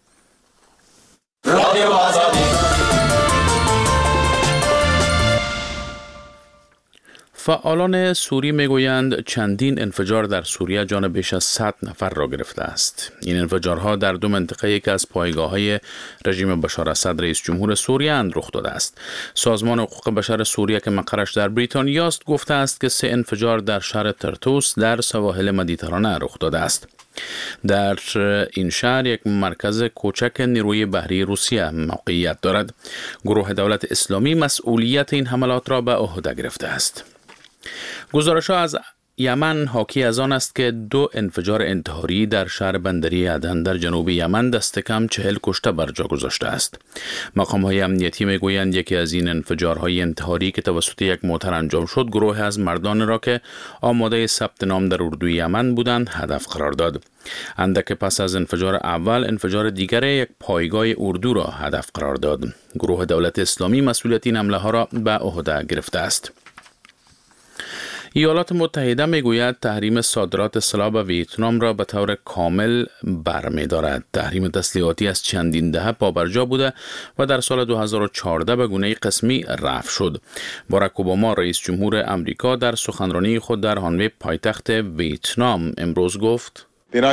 رادیو آزادی. فعالان سوری میگویند چندین انفجار در سوریه جان بیش از 100 نفر را گرفته است. این انفجارها در دو منطقه که از پایگاه‌های رژیم بشار اسد رئیس جمهور سوریه اند رخ داده است. سازمان حقوق بشر سوریه که مقرش در بریتانیا است گفته است که 3 انفجار در شهر ترتوس در سواحل مدیترانه رخ داده است. در این شهر یک مرکز کوچک نیروی بحری روسیه موقعیت دارد. گروه دولت اسلامی مسئولیت این حملات را به عهده گرفته است. گزارش‌ها از یمن حاکی از آن است که 2 انفجار انتحاری در شهر بندری عدن در جنوب یمن دست کم 40 کشته بر جا گذاشته است. مقام‌های امنیتی میگویند یکی از این انفجارهای انتحاری که توسط یک موتر انجام شد گروه از مردان را که آماده ثبت نام در اردوی یمن بودند هدف قرار داد. اندک پس از انفجار اول، انفجار دیگر یک پایگاه اردو را هدف قرار داد. گروه دولت اسلامی مسئولیت این حمله ها را به عهده گرفته است. ایالات متحده میگوید تحریم صادرات سلاح به ویتنام را به طور کامل برمی‌دارد. تحریم تسلیحاتی از چندین دهه پابرجا بوده و در سال 2014 به گونه قسمی رفع شد. باراک اوباما رئیس جمهور امریکا در سخنرانی خود در هانوی پایتخت ویتنام امروز گفت: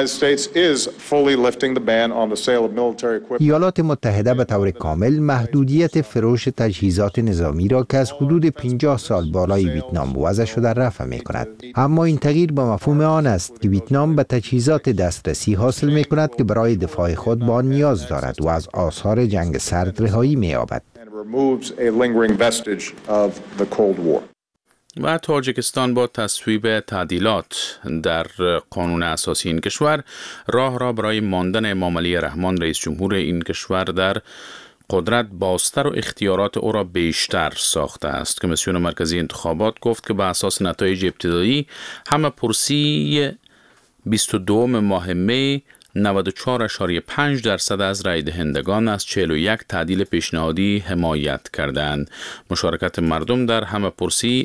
ایالات متحده به طور کامل محدودیت فروش تجهیزات نظامی را که از حدود 50 سال بالای ویتنام وضع شده رفع می کند. اما این تغییر به مفهوم آن است که ویتنام به تجهیزات دسترسی حاصل می کند که برای دفاع خود با آن نیاز دارد و از آثار جنگ سرد رهایی می یابد. و تاجیکستان با تصویب تعدیلات در قانون اساسی این کشور راه را برای ماندن امام علی رحمان رئیس جمهور این کشور در قدرت بازتر و اختیارات او را بیشتر ساخته است. کمیسیون مرکزی انتخابات گفت که به اساس نتایج ابتدایی همه پرسی 22 ماه می 94.5% از رای دهندگان از 41 تعدیل پیشنهادی حمایت کردند. مشارکت مردم در همه پرسی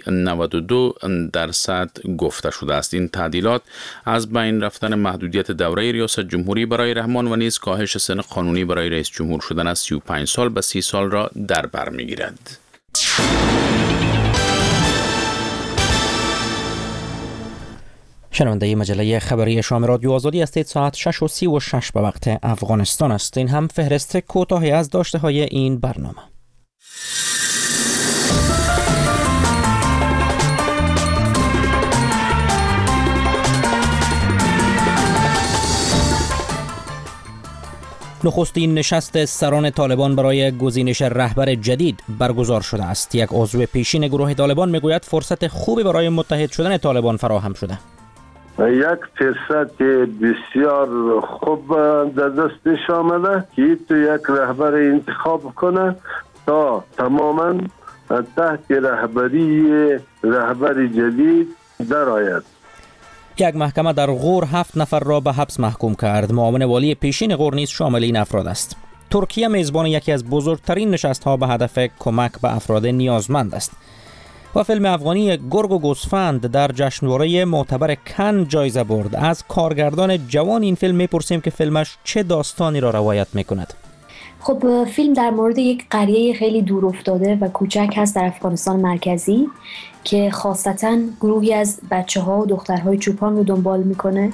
92% گفته شده است. این تعدیلات از بین رفتن محدودیت دوره ریاست جمهوری برای رحمان و نیز کاهش سن قانونی برای رئیس جمهور شدن از 35 سال به 30 سال را در بر می‌گیرد. شنونده مجله خبری شام رادیو آزادی هستید. ساعت 6:36 به وقت افغانستان است. این هم فهرست کوتاهی از داشته های این برنامه. نخستین نشست سران طالبان برای گزینش رهبر جدید برگزار شده است. یک عضو پیشین گروه طالبان میگوید فرصت خوبی برای متحد شدن طالبان فراهم شده. یک فرصت بسیار خوب در دستش آمده که تو یک رهبر انتخاب کنه تا تماما تحت رهبری رهبر جدید درآید. یک محکمه در غور 7 نفر را به حبس محکوم کرد. معاون والی پیشین غور نیز شامل این افراد است. ترکیه میزبان یکی از بزرگترین نشست‌ها به هدف کمک به افراد نیازمند است. و فیلم افغانی گرگ و گوسفند در جشنواره معتبر کن جایزه برد. از کارگردان جوان این فیلم میپرسیم که فیلمش چه داستانی را روایت میکند. خب فیلم در مورد یک قریه خیلی دور افتاده و کوچک هست در افغانستان مرکزی که خاصتاً گروهی از بچه‌ها و دخترهای چوپان رو دنبال میکنه.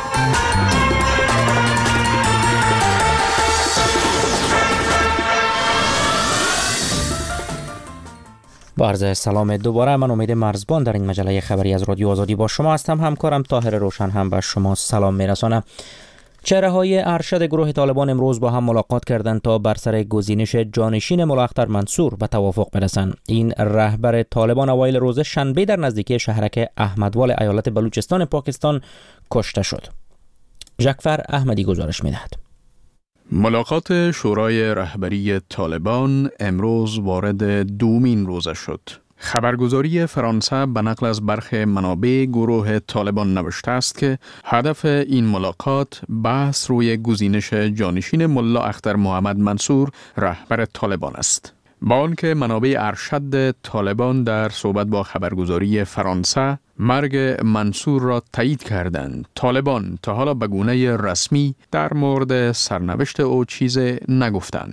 با عرض سلام دوباره، من امید مرزبان در این مجله خبری از رادیو آزادی با شما هستم. همکارم طاهر روشن هم به شما سلام میرسانم. چهره‌های ارشد گروه طالبان امروز با هم ملاقات کردند تا بر سر گزینش جانشین ملا اختر منصور به توافق برسند. این رهبر طالبان اوایل روز شنبه در نزدیکی شهرک احمدوال ایالت بلوچستان پاکستان کشته شد. جعفر احمدی گزارش می‌دهد. ملاقات شورای رهبری طالبان امروز وارد دومین روزه شد. خبرگزاری فرانسه به نقل از برخی منابع گروه طالبان نوشته است که هدف این ملاقات بحث روی گزینش جانشین ملا اختر محمد منصور رهبر طالبان است. با آنکه منابع ارشد طالبان در صحبت با خبرگزاری فرانسه مرگ منصور را تایید کردند، طالبان تا حالا به گونه رسمی در مورد سرنوشت او چیز نگفتند.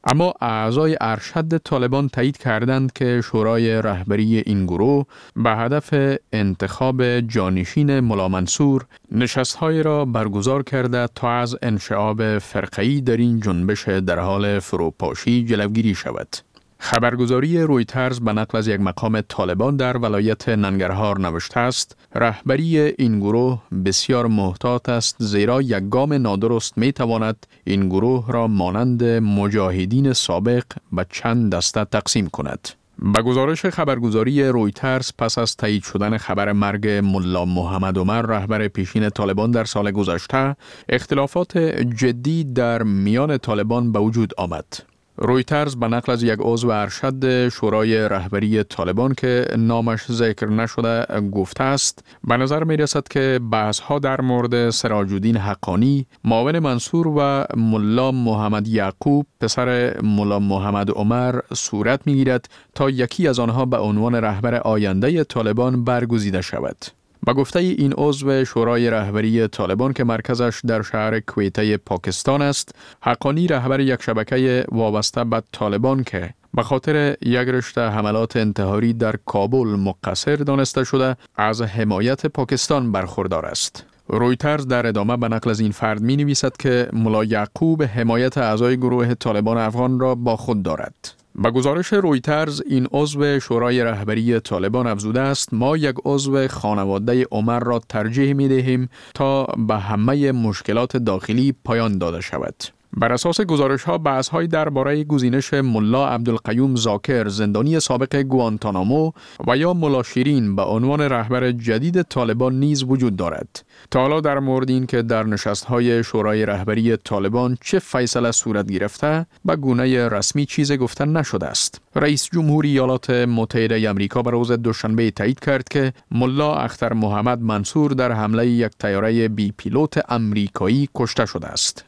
اما اعضای ارشد طالبان تایید کردند که شورای رهبری این گروه به هدف انتخاب جانشین ملا منصور نشست‌های را برگزار کرده تا از انشعاب فرقه‌ای در این جنبش در حال فروپاشی جلوگیری شود. خبرگزاری رویترز به نقل از یک مقام طالبان در ولایت ننگرهار نوشته است: رهبری این گروه بسیار محتاط است، زیرا یک گام نادرست می تواند این گروه را مانند مجاهدین سابق به چند دسته تقسیم کند. به گزارش خبرگزاری رویترز، پس از تایید شدن خبر مرگ ملا محمد عمر رهبر پیشین طالبان در سال گذشته، اختلافات جدی در میان طالبان به وجود آمد. رویترز به نقل از یک عضو ارشد شورای رهبری طالبان که نامش ذکر نشده گفته است: به نظر می رسد که بحث‌ها در مورد سراج الدین حقانی، معاون منصور و ملا محمد یعقوب پسر ملا محمد عمر صورت می گیرد تا یکی از آنها به عنوان رهبر آینده طالبان برگزیده شود. با گفته این عضو شورای رهبری طالبان که مرکزش در شهر کویته پاکستان است، حقانی رهبر یک شبکه وابسته به طالبان که به خاطر یک رشته حملات انتحاری در کابل مقصر دانسته شده، از حمایت پاکستان برخوردار است. رویترز در ادامه به نقل از این فرد می نویسد که ملا یعقوب حمایت اعضای گروه طالبان افغان را با خود دارد. با گزارش رویترز، این عضو شورای رهبری طالبان افزوده است: ما یک عضو خانواده عمر را ترجیح می دهیم تا به همه مشکلات داخلی پایان داده شود. بر اساس گزارش ها، بحث های درباره گزینش ملا عبدالقیوم زاکر، زندانی سابق گوانتانامو، و یا ملا شیرین به عنوان رهبر جدید طالبان نیز وجود دارد. تا حالا در مورد این که در نشست های شورای رهبری طالبان چه فیصله صورت گرفته به گونه رسمی چیزی گفته نشده است. رئیس جمهور ایالات متحده آمریکا به روز دوشنبه تایید کرد که ملا اختر محمد منصور در حمله یک طیاره بی پیلوت آمریکایی کشته شده است.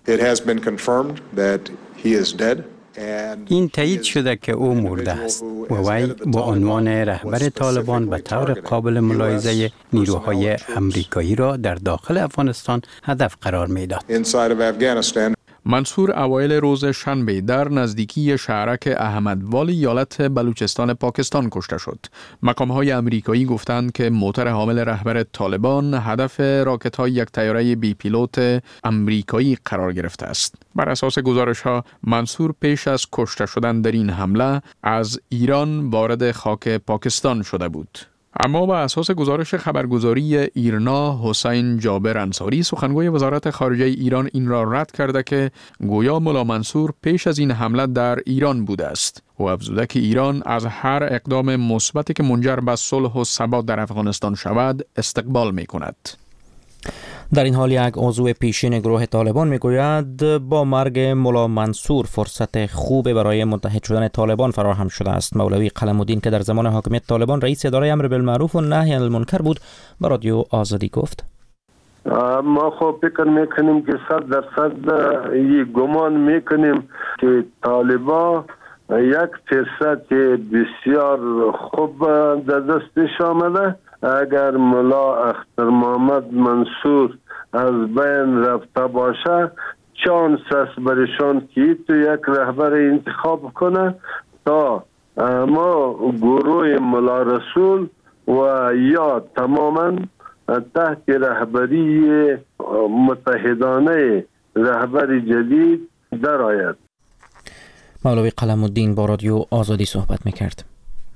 این تایید شده که او مرده است و وی با عنوان رهبر طالبان به طور قابل ملاحظه نیروهای آمریکایی را در داخل افغانستان هدف قرار می‌داد. منصور اوایل روز شنبه در نزدیکی شهرک احمدوالی ایالت بلوچستان پاکستان کشته شد. مقام‌های آمریکایی گفتند که موتور حامل رهبر طالبان هدف راکت‌های یک طیاره بی پیلوت آمریکایی قرار گرفته است. بر اساس گزارش‌ها، منصور پیش از کشته شدن در این حمله از ایران وارد خاک پاکستان شده بود. اما با اساس گزارش خبرگزاری ایرنا، حسین جابر انصاری، سخنگوی وزارت خارجه ایران، این را رد کرده که گویا ملا منصور پیش از این حمله در ایران بوده است. او افزوده که ایران از هر اقدام مثبتی که منجر به صلح و ثبات در افغانستان شود استقبال می‌کند. در این حال یک عضو پیشین گروه طالبان میگوید با مرگ ملا منصور فرصت خوب برای متحد شدن طالبان فراهم شده است. مولوی قلم الدین که در زمان حاکمیت طالبان رئیس اداره امر بالمعروف و نهی عن المنکر بود، با رادیو آزادی گفت: ما خب فکر میکنیم که 100% یک گمان میکنیم که طالبان یک فرصت بسیار خوب در دستش آمده. اگر ملا اختر محمد منصور از بین رفته باشه، چانس است برشان که تو یک رهبر انتخاب کنه تا ما گروه ملا رسول و یا تماما تحت رهبری متحدانه رهبر جدید در آید. مولوی قلم الدین با رادیو آزادی صحبت میکرد.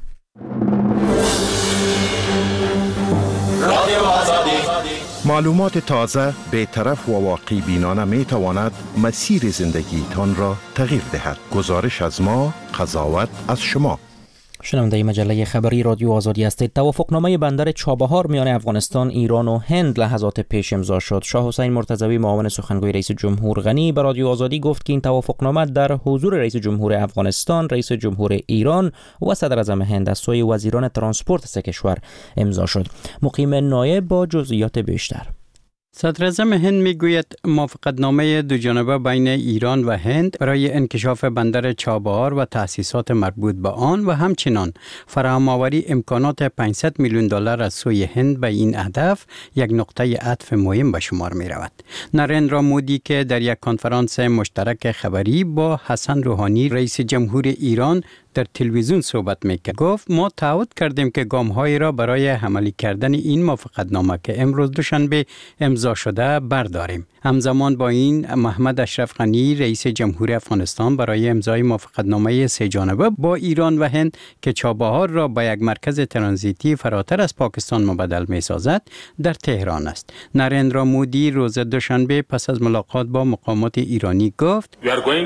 معلومات تازه، بی‌طرف و واقعی بینانه می تواند مسیر زندگی تان را تغییر دهد. گزارش از ما، قضاوت از شما. شنونده مجله خبری رادیو آزادی هستید. توافقنامه بندر چابهار میان افغانستان، ایران و هند لحظات پیش امضا شد. شاه حسین مرتضوی معاون سخنگوی رئیس جمهور غنی به رادیو آزادی گفت که این توافقنامه در حضور رئیس جمهور افغانستان، رئیس جمهور ایران و صدر اعظم هند از سوی وزیران ترانسپورت سه کشور امضا شد. مقیم نایب با جزئیات بیشتر. صدراعظم هند میگوید موافقتنامه دوجانبه بین ایران و هند برای انکشاف بندر چابهار و تأسیسات مربوط به آن و همچنان فراهم‌آوری امکانات 500 میلیون دلار از سوی هند به این هدف یک نقطه عطف مهم به شمار می رود. نریندرا مودی که در یک کنفرانس مشترک خبری با حسن روحانی رئیس جمهور ایران در تلویزیون صحبت میکرد گفت ما تعهد کردیم که گام‌هایی را برای عملی کردن این موافقتنامه که امروز دوشنبه امضا شده برداریم. همزمان با این محمد اشرف غنی رئیس جمهور افغانستان برای امضای موافقتنامه سه جانبه با ایران و هند که چابهار را به یک مرکز ترانزیتی فراتر از پاکستان مبدل می‌سازد در تهران است. نریندرا مودی روز دوشنبه پس از ملاقات با مقامات ایرانی گفت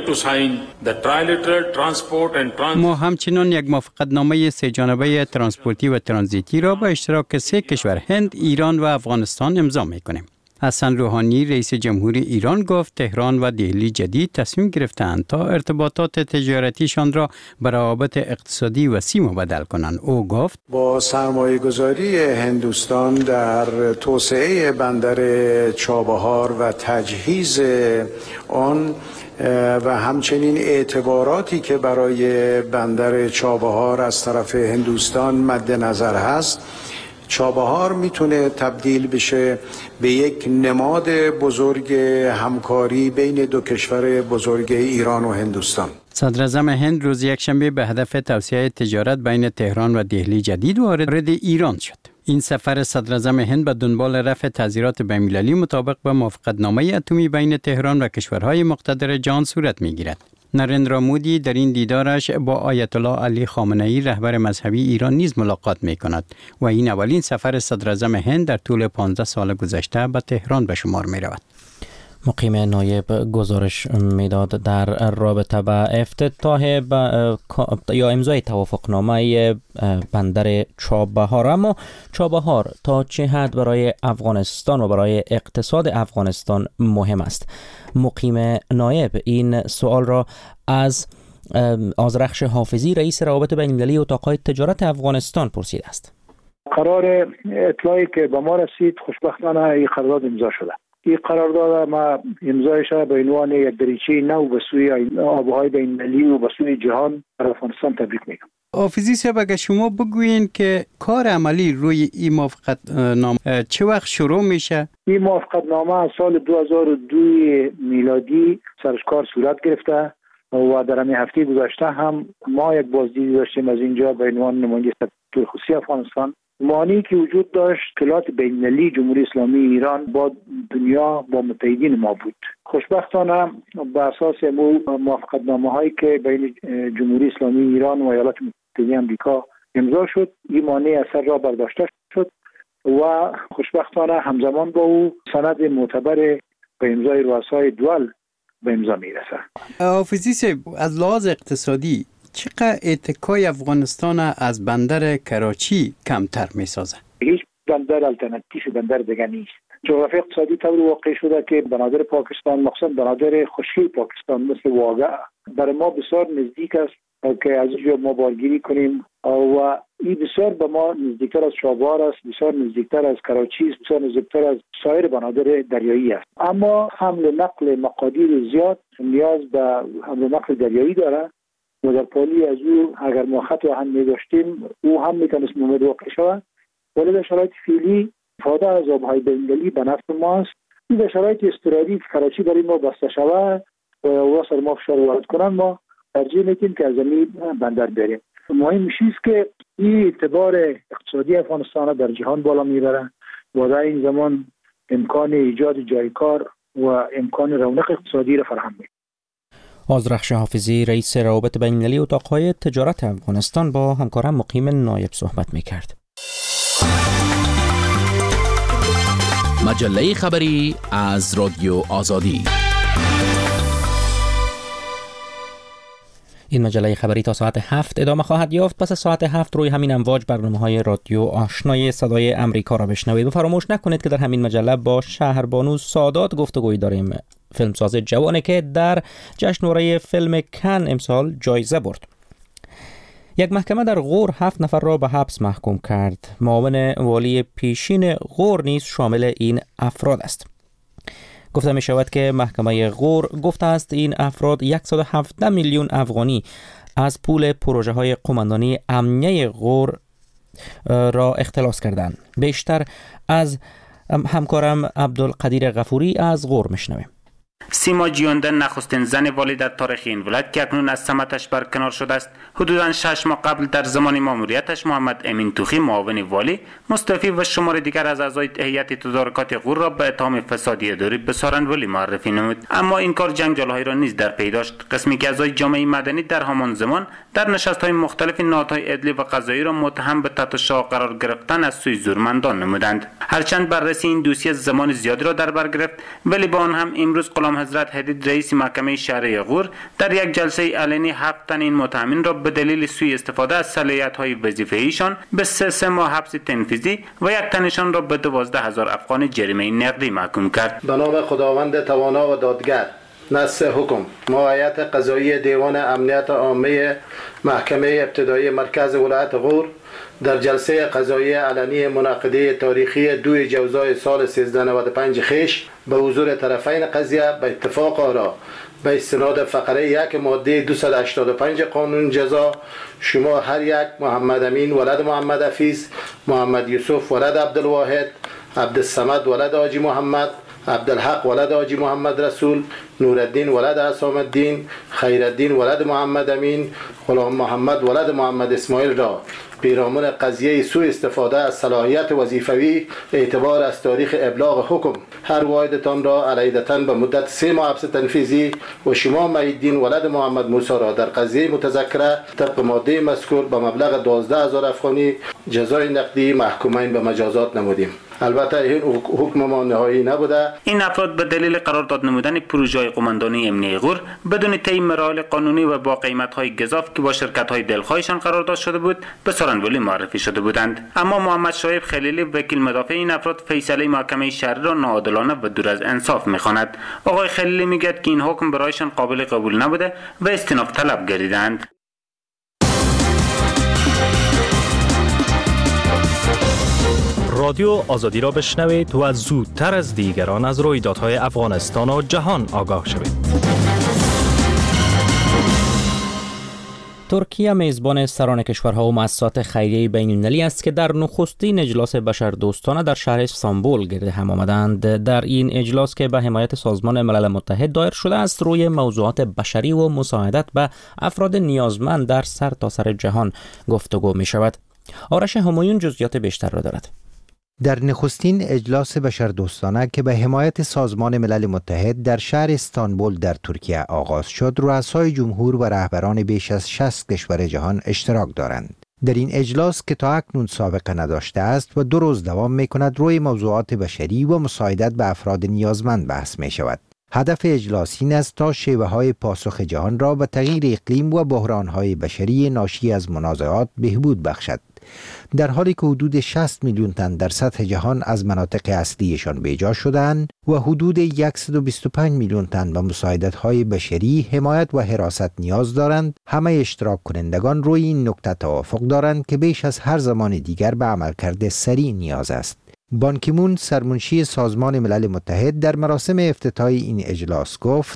ما همچنان یک موافقتنامه سه جانبه ترانسپورتی و ترانزیتی را با اشتراک سه کشور هند، ایران و افغانستان امضا می‌کنیم. حسن روحانی رئیس جمهور ایران گفت تهران و دهلی جدید تصمیم گرفتند تا ارتباطات تجارتیشان را به روابط اقتصادی وسیع مبدل کنند. او گفت با سرمایه‌گذاری هندوستان در توسعه بندر چابهار و تجهیز آن و همچنین اعتباراتی که برای بندر چابهار از طرف هندوستان مد نظر هست، چابهار میتونه تبدیل بشه به یک نماد بزرگ همکاری بین دو کشور بزرگ ایران و هندوستان. صدراعظم هند روز یکشنبه به هدف توسعه تجارت بین تهران و دهلی جدید وارد ایران شد. این سفر صدراعظم هند به دنبال رفع تعزیرات بین‌المللی مطابق با موافقتنامه اتمی بین تهران و کشورهای مقتدر جهان صورت می‌گیرد. نریندرا مودی در این دیدارش با آیت الله علی خامنه‌ای رهبر مذهبی ایران نیز ملاقات می‌کند و این اولین سفر صدراعظم هند در طول 15 سال گذشته به تهران به شمار می‌رود. مقیم نایب گزارش میداد در رابطه با افتتاح یا امضای توافقنامه بندر چابهار. اما چابهار تا چه حد برای افغانستان و برای اقتصاد افغانستان مهم است؟ مقیم نایب این سوال را از آذرخش حافظی رئیس روابط بین‌المللی اتاق‌های تجارت افغانستان پرسیده است. قرار اطلاعی که به ما رسید خوشبختانه این قرارداد امضا شده. این قرارداد ما امضایش به عنوان یک دریچه نو به سوی آبهای بین‌المللی و به سوی جهان در افغانستان تبریک میگم. حافظی صاحب اگر شما بگوین که کار عملی روی این موافقتنامه چه وقت شروع میشه؟ این موافقتنامه از سال 2002 میلادی سرشکار صورت گرفته و در همین هفته گذشته هم ما یک بازدیدی داشتیم از اینجا به عنوان نماینده سکرتری خصوصی افغانستان. معنی که وجود داشت اطلاعات بین‌المللی جمهوری اسلامی ایران با دنیا با متحدین ما بود. خوشبختانه به اساس موافقتنامه‌هایی که بین جمهوری اسلامی ایران و ایالات متحده آمریکا امضا شد، این معنی اثر را برداشته شد و خوشبختانه همزمان با او سند معتبر به امضای رؤسای دول به امضا میرسه. حافظی صاحب از لحاظ اقتصادی چقدر اتکای افغانستان از بندر کراچی کمتر میسازه؟ هیچ بندر الترناتیو بندر دیگه نیست. جغرافی اقتصادی طور واقع شده که بنادر پاکستان مخصوصا بنادر خشکی پاکستان مثل واقع برای ما بسیار نزدیک است که از اینجا ما بارگیری کنیم و این بسیار به ما نزدیکتر از چابهار است، بسیار نزدیکتر از کراچی است، بسیار نزدیکتر از سایر بنادر دریایی است. اما حمل نقل مقادیر زیاد نیاز به حمل نقل دریایی داره و در پالی از او اگر ما خط و هم می داشتیم او هم میتونست مورد واقع شود، ولی در شرایط فعلی استفاده از آبهای بین‌المللی به نفع ماست. این در شرایط اضطراری کراچی برای ما بسته شود و سر ما فشار وارد کنن، ما ترجیح میدیم که از این بندر بریم. مهم است که این اعتبار اقتصادی افغانستان در جهان بالا میبره و در این زمان امکان ایجاد جای کار و امکان رونق اقتصادی را فراهم میکنه. آذرخش حافظی رئیس روابط بین‌المللی اتاق‌های تجارت افغانستان با همکارم مقیم نایب صحبت می‌کرد. مجله خبری از رادیو آزادی. این مجله خبری تا ساعت 7 ادامه خواهد یافت. پس از ساعت 7 روی همین امواج برنامه‌های رادیو آشنای صدای امریکا را بشنوید و فراموش نکنید که در همین مجله با شهربانو سادات گفتگویی داریم. فیلمساز جوانی که در جشنواره فیلم کن امسال جایزه برد. یک محکمه در غور 7 نفر را به حبس محکوم کرد. معاون والی پیشین غور نیز شامل این افراد است. گفته می شود که محکمه غور گفته است این افراد 117 میلیون افغانی از پول پروژه های قماندانی امنیه غور را اختلاس کردند. بیشتر از همکارم عبدالقدیر غفوری از غور میشنویم. سیما جیوندن نخستین زن والی در تاریخ این ولایت که اکنون از سمتش برکنار شده است. حدوداً 6 ماه قبل در زمان ماموریتش محمد امین توخی معاون والی مستعفی و شمار دیگر از اعضای هیئت تدارکات غور را به اتهام فساد اداری به سارنولی معرفی نمود. اما این کار جنجال‌هایی را نیز در پی داشت. قسمی که اعضای جامعه مدنی در همان زمان در نشست‌های مختلف نهادهای عدلی و قضایی را متهم به تحت شعاع قرار گرفتن از سوی زورمندان نمودند. هرچند بررسی این دوسیه زمان زیادی را در بر گرفت، ولی با آن هم امروز غلام حضرت حدید رئیس محکمه شرعی غور در یک جلسه علنی 7 تن این متهمین را به دلیل سوء استفاده از صلاحیت‌های وظیفه‌ایشان به 3 ماه حبس تنفیذی و یک تنشان را به 12,000 افغان جریمه نقدی محکوم کرد. به نام خداوند توانا و دادگر. نص حکم هیئت قضایی دیوان امنیت عامه محکمه ابتدایی مرکز ولایت غور در جلسه قضایی علنی منعقده تاریخی 2 جوزای سال 1395 خیش به حضور طرفین قضیه به اتفاق آرا به استناد فقره 1 ماده 285 قانون جزا شما هر یک محمد امین ولد محمد حفیظ، محمد یوسف ولد عبدالواحد، عبدالصمد ولد حاجی محمد، عبدالحق ولد حاجی محمد رسول، نورالدین ولد حسام الدین، خیرالدین ولد محمد امین، غلام محمد ولد محمد اسماعیل را پیرامون قضیه سوء استفاده از صلاحیت وظیفوی اعتبار از تاریخ ابلاغ حکم هر واحدتان را علیدتاً به مدت 3 ماه حبس تنفیذی و شما معیدین ولد محمد موسی را در قضیه متذکره طبق ماده مذکور به مبلغ 12,000 افغانی جزای نقدی محکومین به مجازات نمودیم. البته این حکم ما نهایی نبوده. این افراد به دلیل قرارداد نمودن پروژه‌های قماندانی امنیه غور بدون طی مراحل قانونی و با قیمت‌های گزاف که با شرکت‌های دلخواهشان قرارداد شده بود به سارنولی معرفی شده بودند. اما محمد شایب خلیلی وکیل مدافع این افراد فیصله محکمه شرعی را ناعادلانه و دور از انصاف می‌خواند. آقای خلیلی میگوید که این حکم برایشان قابل قبول نبوده و استیناف طلب گردیدند. رادیو آزادی را بشنوید و زودتر از دیگران از رویدادهای افغانستان و جهان آگاه شوید. ترکیه میزبان سران کشورها و مؤسسات خیریه بین‌المللی است که در نخستین اجلاس بشردوستانه در شهر استانبول گرد هم آمدند. در این اجلاس که به حمایت سازمان ملل متحد دایر شده است، روی موضوعات بشری و مساعدت به افراد نیازمند در سرتاسر جهان گفتگو می شود. آرش همایون جزئیات بیشتر را دارد. در نخستین اجلاس بشردوستانه که به حمایت سازمان ملل متحد در شهر استانبول در ترکیه آغاز شد، رؤسای جمهور و رهبران بیش از 60 کشور جهان اشتراک دارند. در این اجلاس که تا اکنون سابقه نداشته است و 2 روز دوام می کند، روی موضوعات بشری و مساعدت به افراد نیازمند بحث می شود. هدف اجلاس این است تا شیوه‌های پاسخ جهان را به تغییر اقلیم و بحران‌های بشری ناشی از منازعات بهبود بخشد. در حالی که حدود 60 میلیون تن در سطح جهان از مناطق اصلیشان بیجا شدند و حدود 125 میلیون تن به مساعدت‌های بشری، حمایت و حراست نیاز دارند، همه اشتراک کنندگان روی این نکته توافق دارند که بیش از هر زمان دیگر به عملکرد سریع نیاز است. بان کی مون، سرمنشی سازمان ملل متحد، در مراسم افتتاحی این اجلاس گفت: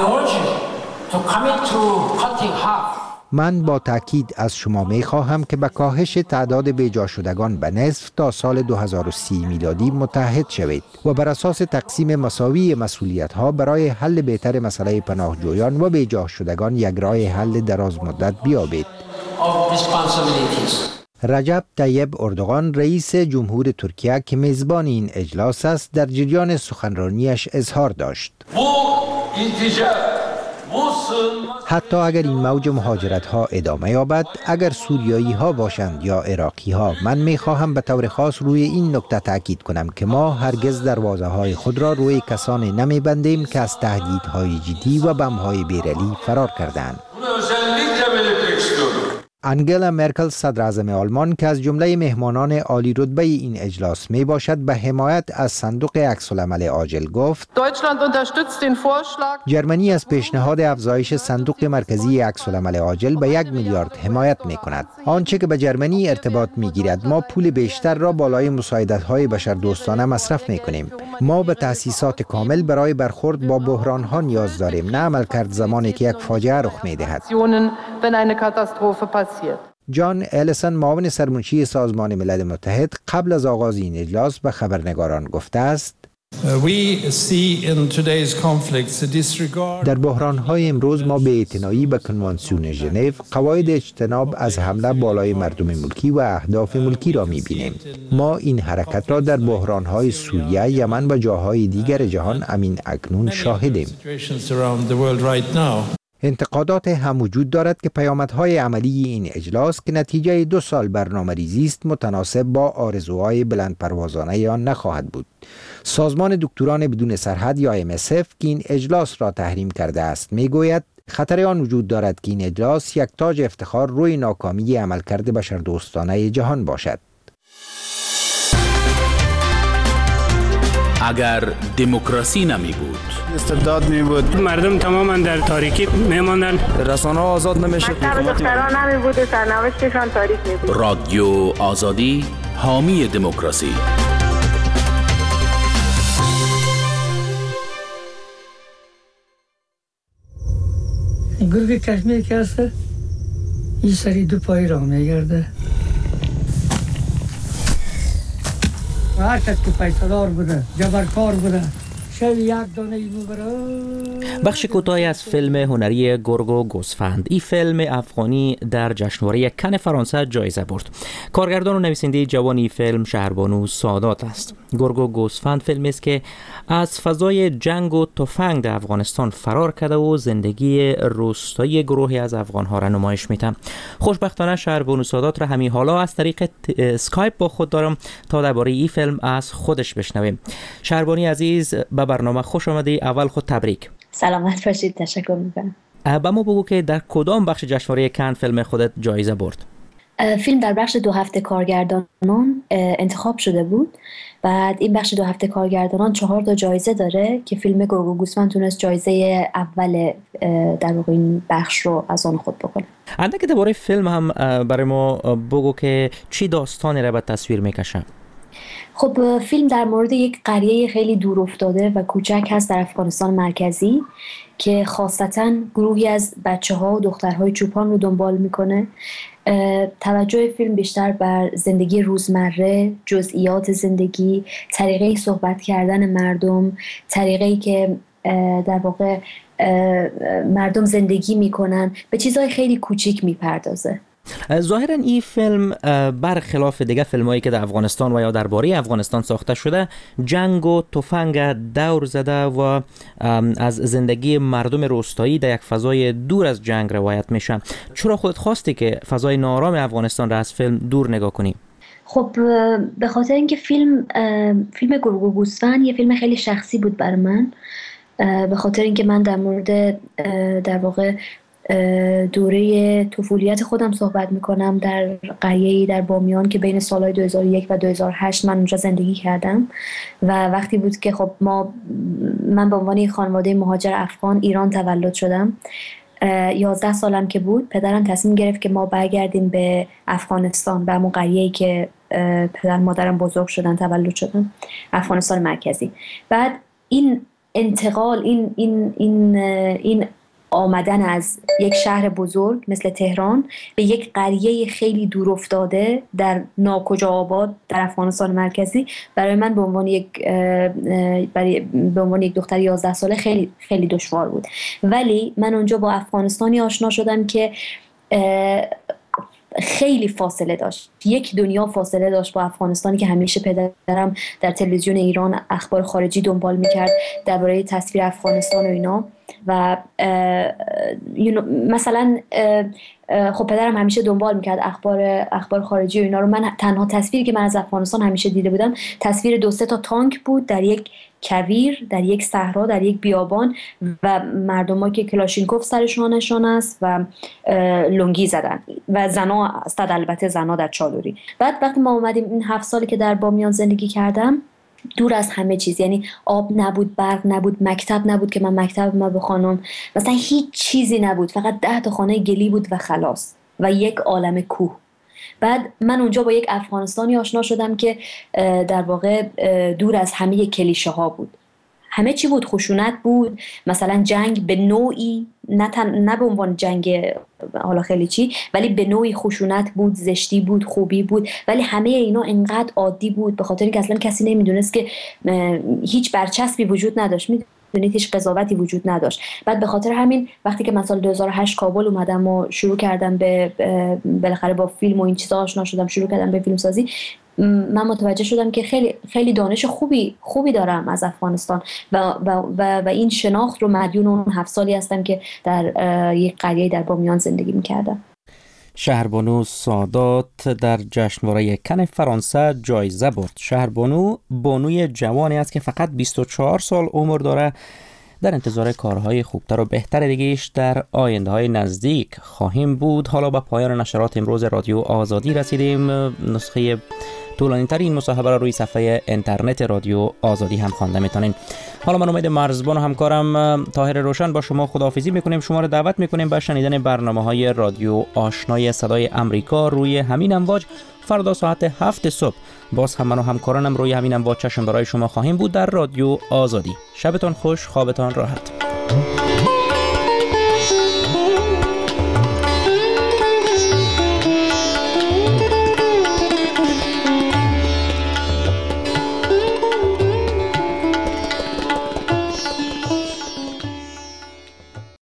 من با تأکید از شما می خواهم که به کاهش تعداد بیجا شدگان به نصف تا سال 2030 میلادی متحد شوید و بر اساس تقسیم مساوی مسئولیت ها برای حل بهتر مسئله پناهجویان و بیجا شدگان یک راه حل دراز مدت بیابید. رجب طیب اردوغان، رئیس جمهور ترکیه که میزبان این اجلاس است، در جریان سخنرانیش اظهار داشت: حتی اگر این موج مهاجرت ها ادامه یابد، اگر سوریایی ها باشند یا عراقی ها، من می خواهم به طور خاص روی این نکته تاکید کنم که ما هرگز دروازه های خود را روی کسانی نمی بندیم که از تهدیدهای جدی و بمب های بیرلی فرار کردند. انگلا مرکل صدر اعظم آلمان که از جمله مهمانان عالی رتبه این اجلاس می باشد به حمایت از صندوق عکس‌العمل عاجل گفت جرمنی از پیشنهاد افزایش صندوق مرکزی عکس‌العمل عاجل به 1 میلیارد حمایت می کند. آنچه که به جرمنی ارتباط می گیرد ما پول بیشتر را بالای مساعدت‌های بشردوستانه مصرف می کنیم. ما به تأسیسات کامل برای برخورد با بحران‌ها نیاز داریم، نه عملکرد زمانی که یک فاجعه رخ می دهد. جان الیسون معاون سرمنشی سازمان ملل متحد قبل از آغاز این اجلاس به خبرنگاران گفته است در بحران‌های امروز ما به اعتنایی به کنوانسیون ژنو قواعد اجتناب از حمله بالای مردم ملکی و اهداف ملکی را می‌بینیم. ما این حرکت را در بحران‌های سوریه، یمن و جاهای دیگر جهان امین اکنون شاهدیم. انتقادات هم وجود دارد که پیامدهای عملی این اجلاس که نتیجه 2 سال برنامه‌ریزی است متناسب با آرزوهای بلندپروازانه آن نخواهد بود. سازمان دکتران بدون سرحد یا MSF که این اجلاس را تحریم کرده است میگوید خطر آن وجود دارد که این اجلاس یک تاج افتخار روی ناکامی عملکرد بشردوستانه جهان باشد. اگر دموکراسی نمی بود، استبداد می بود، مردم تماما در تاریکی می ماندن، رسانه آزاد نمیشد، دختران نمی بود و سرنوشتشان تاریک می بود. رادیو آزادی حامی دموکراسی. گرگ کشمیر که هست این سری 2 پایی را میگرده. هر کس که پیسه‌دار بوده، جبرکار بوده، بخش کوتاهی از فیلم هنری گرگ گوسفند. این فیلم افغانی در جشنواره کن فرانسه جایزه برد. کارگردان و نویسنده جوان این فیلم شهربانو سادات است. گرگ گوسفند فیلمی است که از فضای جنگ و تفنگ در افغانستان فرار کرده و زندگی روستایی گروهی از افغان‌ها را نمایش میده. خوشبختانه شهربانو سادات را همین حالا از طریق اسکایپ با خود دارم تا درباره این فیلم از خودش بشنویم. شهربانی عزیز، به برنامه خوش آمدی. اول خود تبریک. سلامت باشید. تشکر میکنم. با ما بگو که در کدام بخش جشنواره کن فیلم خودت جایزه برد؟ فیلم در بخش 2 هفته کارگردانان انتخاب شده بود. بعد این بخش 2 هفته کارگردانان 4 تا جایزه داره که فیلم گرگ و گوسفند تونست جایزه اول در واقع این بخش رو از آن خود بکنه. اندکی درباره فیلم هم برای ما بگو که چی داستانی را به تصویر میکشه؟ خب فیلم در مورد یک قریه خیلی دور افتاده و کوچک هست در افغانستان مرکزی که خاصتاً گروهی از بچه‌ها و دخترهای چوپان رو دنبال میکنه. توجه فیلم بیشتر بر زندگی روزمره، جزئیات زندگی، طریقه صحبت کردن مردم، طریقه‌ای که در واقع مردم زندگی میکنن، به چیزهای خیلی کوچیک میپردازه. ظاهراً این فیلم برخلاف دیگر فیلمایی که در افغانستان و یا درباره افغانستان ساخته شده جنگ و تفنگ دور زده و از زندگی مردم روستایی در یک فضای دور از جنگ روایت میشه. چرا خودت خواستی که فضای نارام افغانستان را از فیلم دور نگاه کنی؟ خب به خاطر اینکه فیلم گرگ و گوسفند یه فیلم خیلی شخصی بود برای من، به خاطر اینکه من در مورد در واقع دوره طفولیت خودم صحبت میکنم در قریه‌ای در بامیان که بین سالهای 2001 و 2008 من اونجا زندگی کردم و وقتی بود که خب من به عنوان یک خانواده مهاجر افغان ایران تولد شدم. 11 سالم که بود پدرم تصمیم گرفت که ما برگردیم به افغانستان، به همون قریه‌ای که پدر مادرم بزرگ شدن تولد شدن، افغانستان مرکزی. بعد این انتقال این آمدن از یک شهر بزرگ مثل تهران به یک قریه خیلی دور افتاده در ناکجا آباد در افغانستان مرکزی برای من به عنوان یک دختر 11 ساله خیلی خیلی دشوار بود. ولی من اونجا با افغانستانی آشنا شدم که خیلی فاصله داشت، یک دنیا فاصله داشت با افغانستانی که همیشه پدرم در تلویزیون ایران اخبار خارجی دنبال میکرد درباره تصویر افغانستان و اینا. و مثلا خب پدرم همیشه دنبال میکرد اخبار خارجی و اینا رو. من تنها تصویری که من از افغانستان همیشه دیده بودم تصویر 2-3 تا تانک بود در یک کویر، در یک صحرا، در یک بیابان و مردم‌ها که کلاشینکوف سرشانشان است و لنگی زدن و زنا استاد، البته زنا در چادری. بعد وقتی ما اومدیم این 7 سالی که در بامیان زندگی کردم، دور از همه چیز، یعنی آب نبود، برق نبود، مکتب نبود که من مکتب ما بخوانم، مثلا هیچ چیزی نبود، فقط 10 تا خانه گلی بود و خلاص و یک عالم کوه. بعد من اونجا با یک افغانستانی آشنا شدم که در واقع دور از همه کلیشه ها بود. همه چی بود، خشونت بود، مثلا جنگ به نوعی، نه به عنوان جنگ حالا خیلی چی، ولی به نوعی خشونت بود، زشتی بود، خوبی بود، ولی همه اینا انقدر عادی بود به خاطر اینکه اصلا کسی نمیدونست که هیچ برچسبی وجود نداشت، میدونید هیچ قضاوتی وجود نداشت. بعد به خاطر همین وقتی که من سال 2008 کابل اومدم و شروع کردم به بالاخره با فیلم و این چیزا آشنا شدم، شروع کردم به فیلم سازی، من متوجه شدم که خیلی خیلی دانش خوبی دارم از افغانستان و این شناخت رو مدیون اون 7 سالی هستم که در یک قریه در بامیان زندگی می‌کردم. شهربانو سادات در جشنواره کن فرانسه جایزه برد. شهربانو بانوی جوانی است که فقط 24 سال عمر داره. در انتظار کارهای خوبتر و بهتر دیگه‌اش در آینده‌های نزدیک خواهیم بود. حالا به پایان نشرات امروز رادیو آزادی رسیدیم. نسخه طولانی‌تر این مصاحبه را روی صفحه اینترنت رادیو آزادی هم خوانده میتونین. حالا من امید مرزبان و همکارم طاهر روشن با شما خداحافظی میکنیم. شما را دعوت میکنیم به شنیدن برنامه‌های رادیو آشنای صدای امریکا روی همین امواج. فردا ساعت 7 صبح باز هم من و همکارانم روی همین امواج چشم برای شما خواهیم بود در رادیو آزادی. شبتان خوش، خوابتان راحت.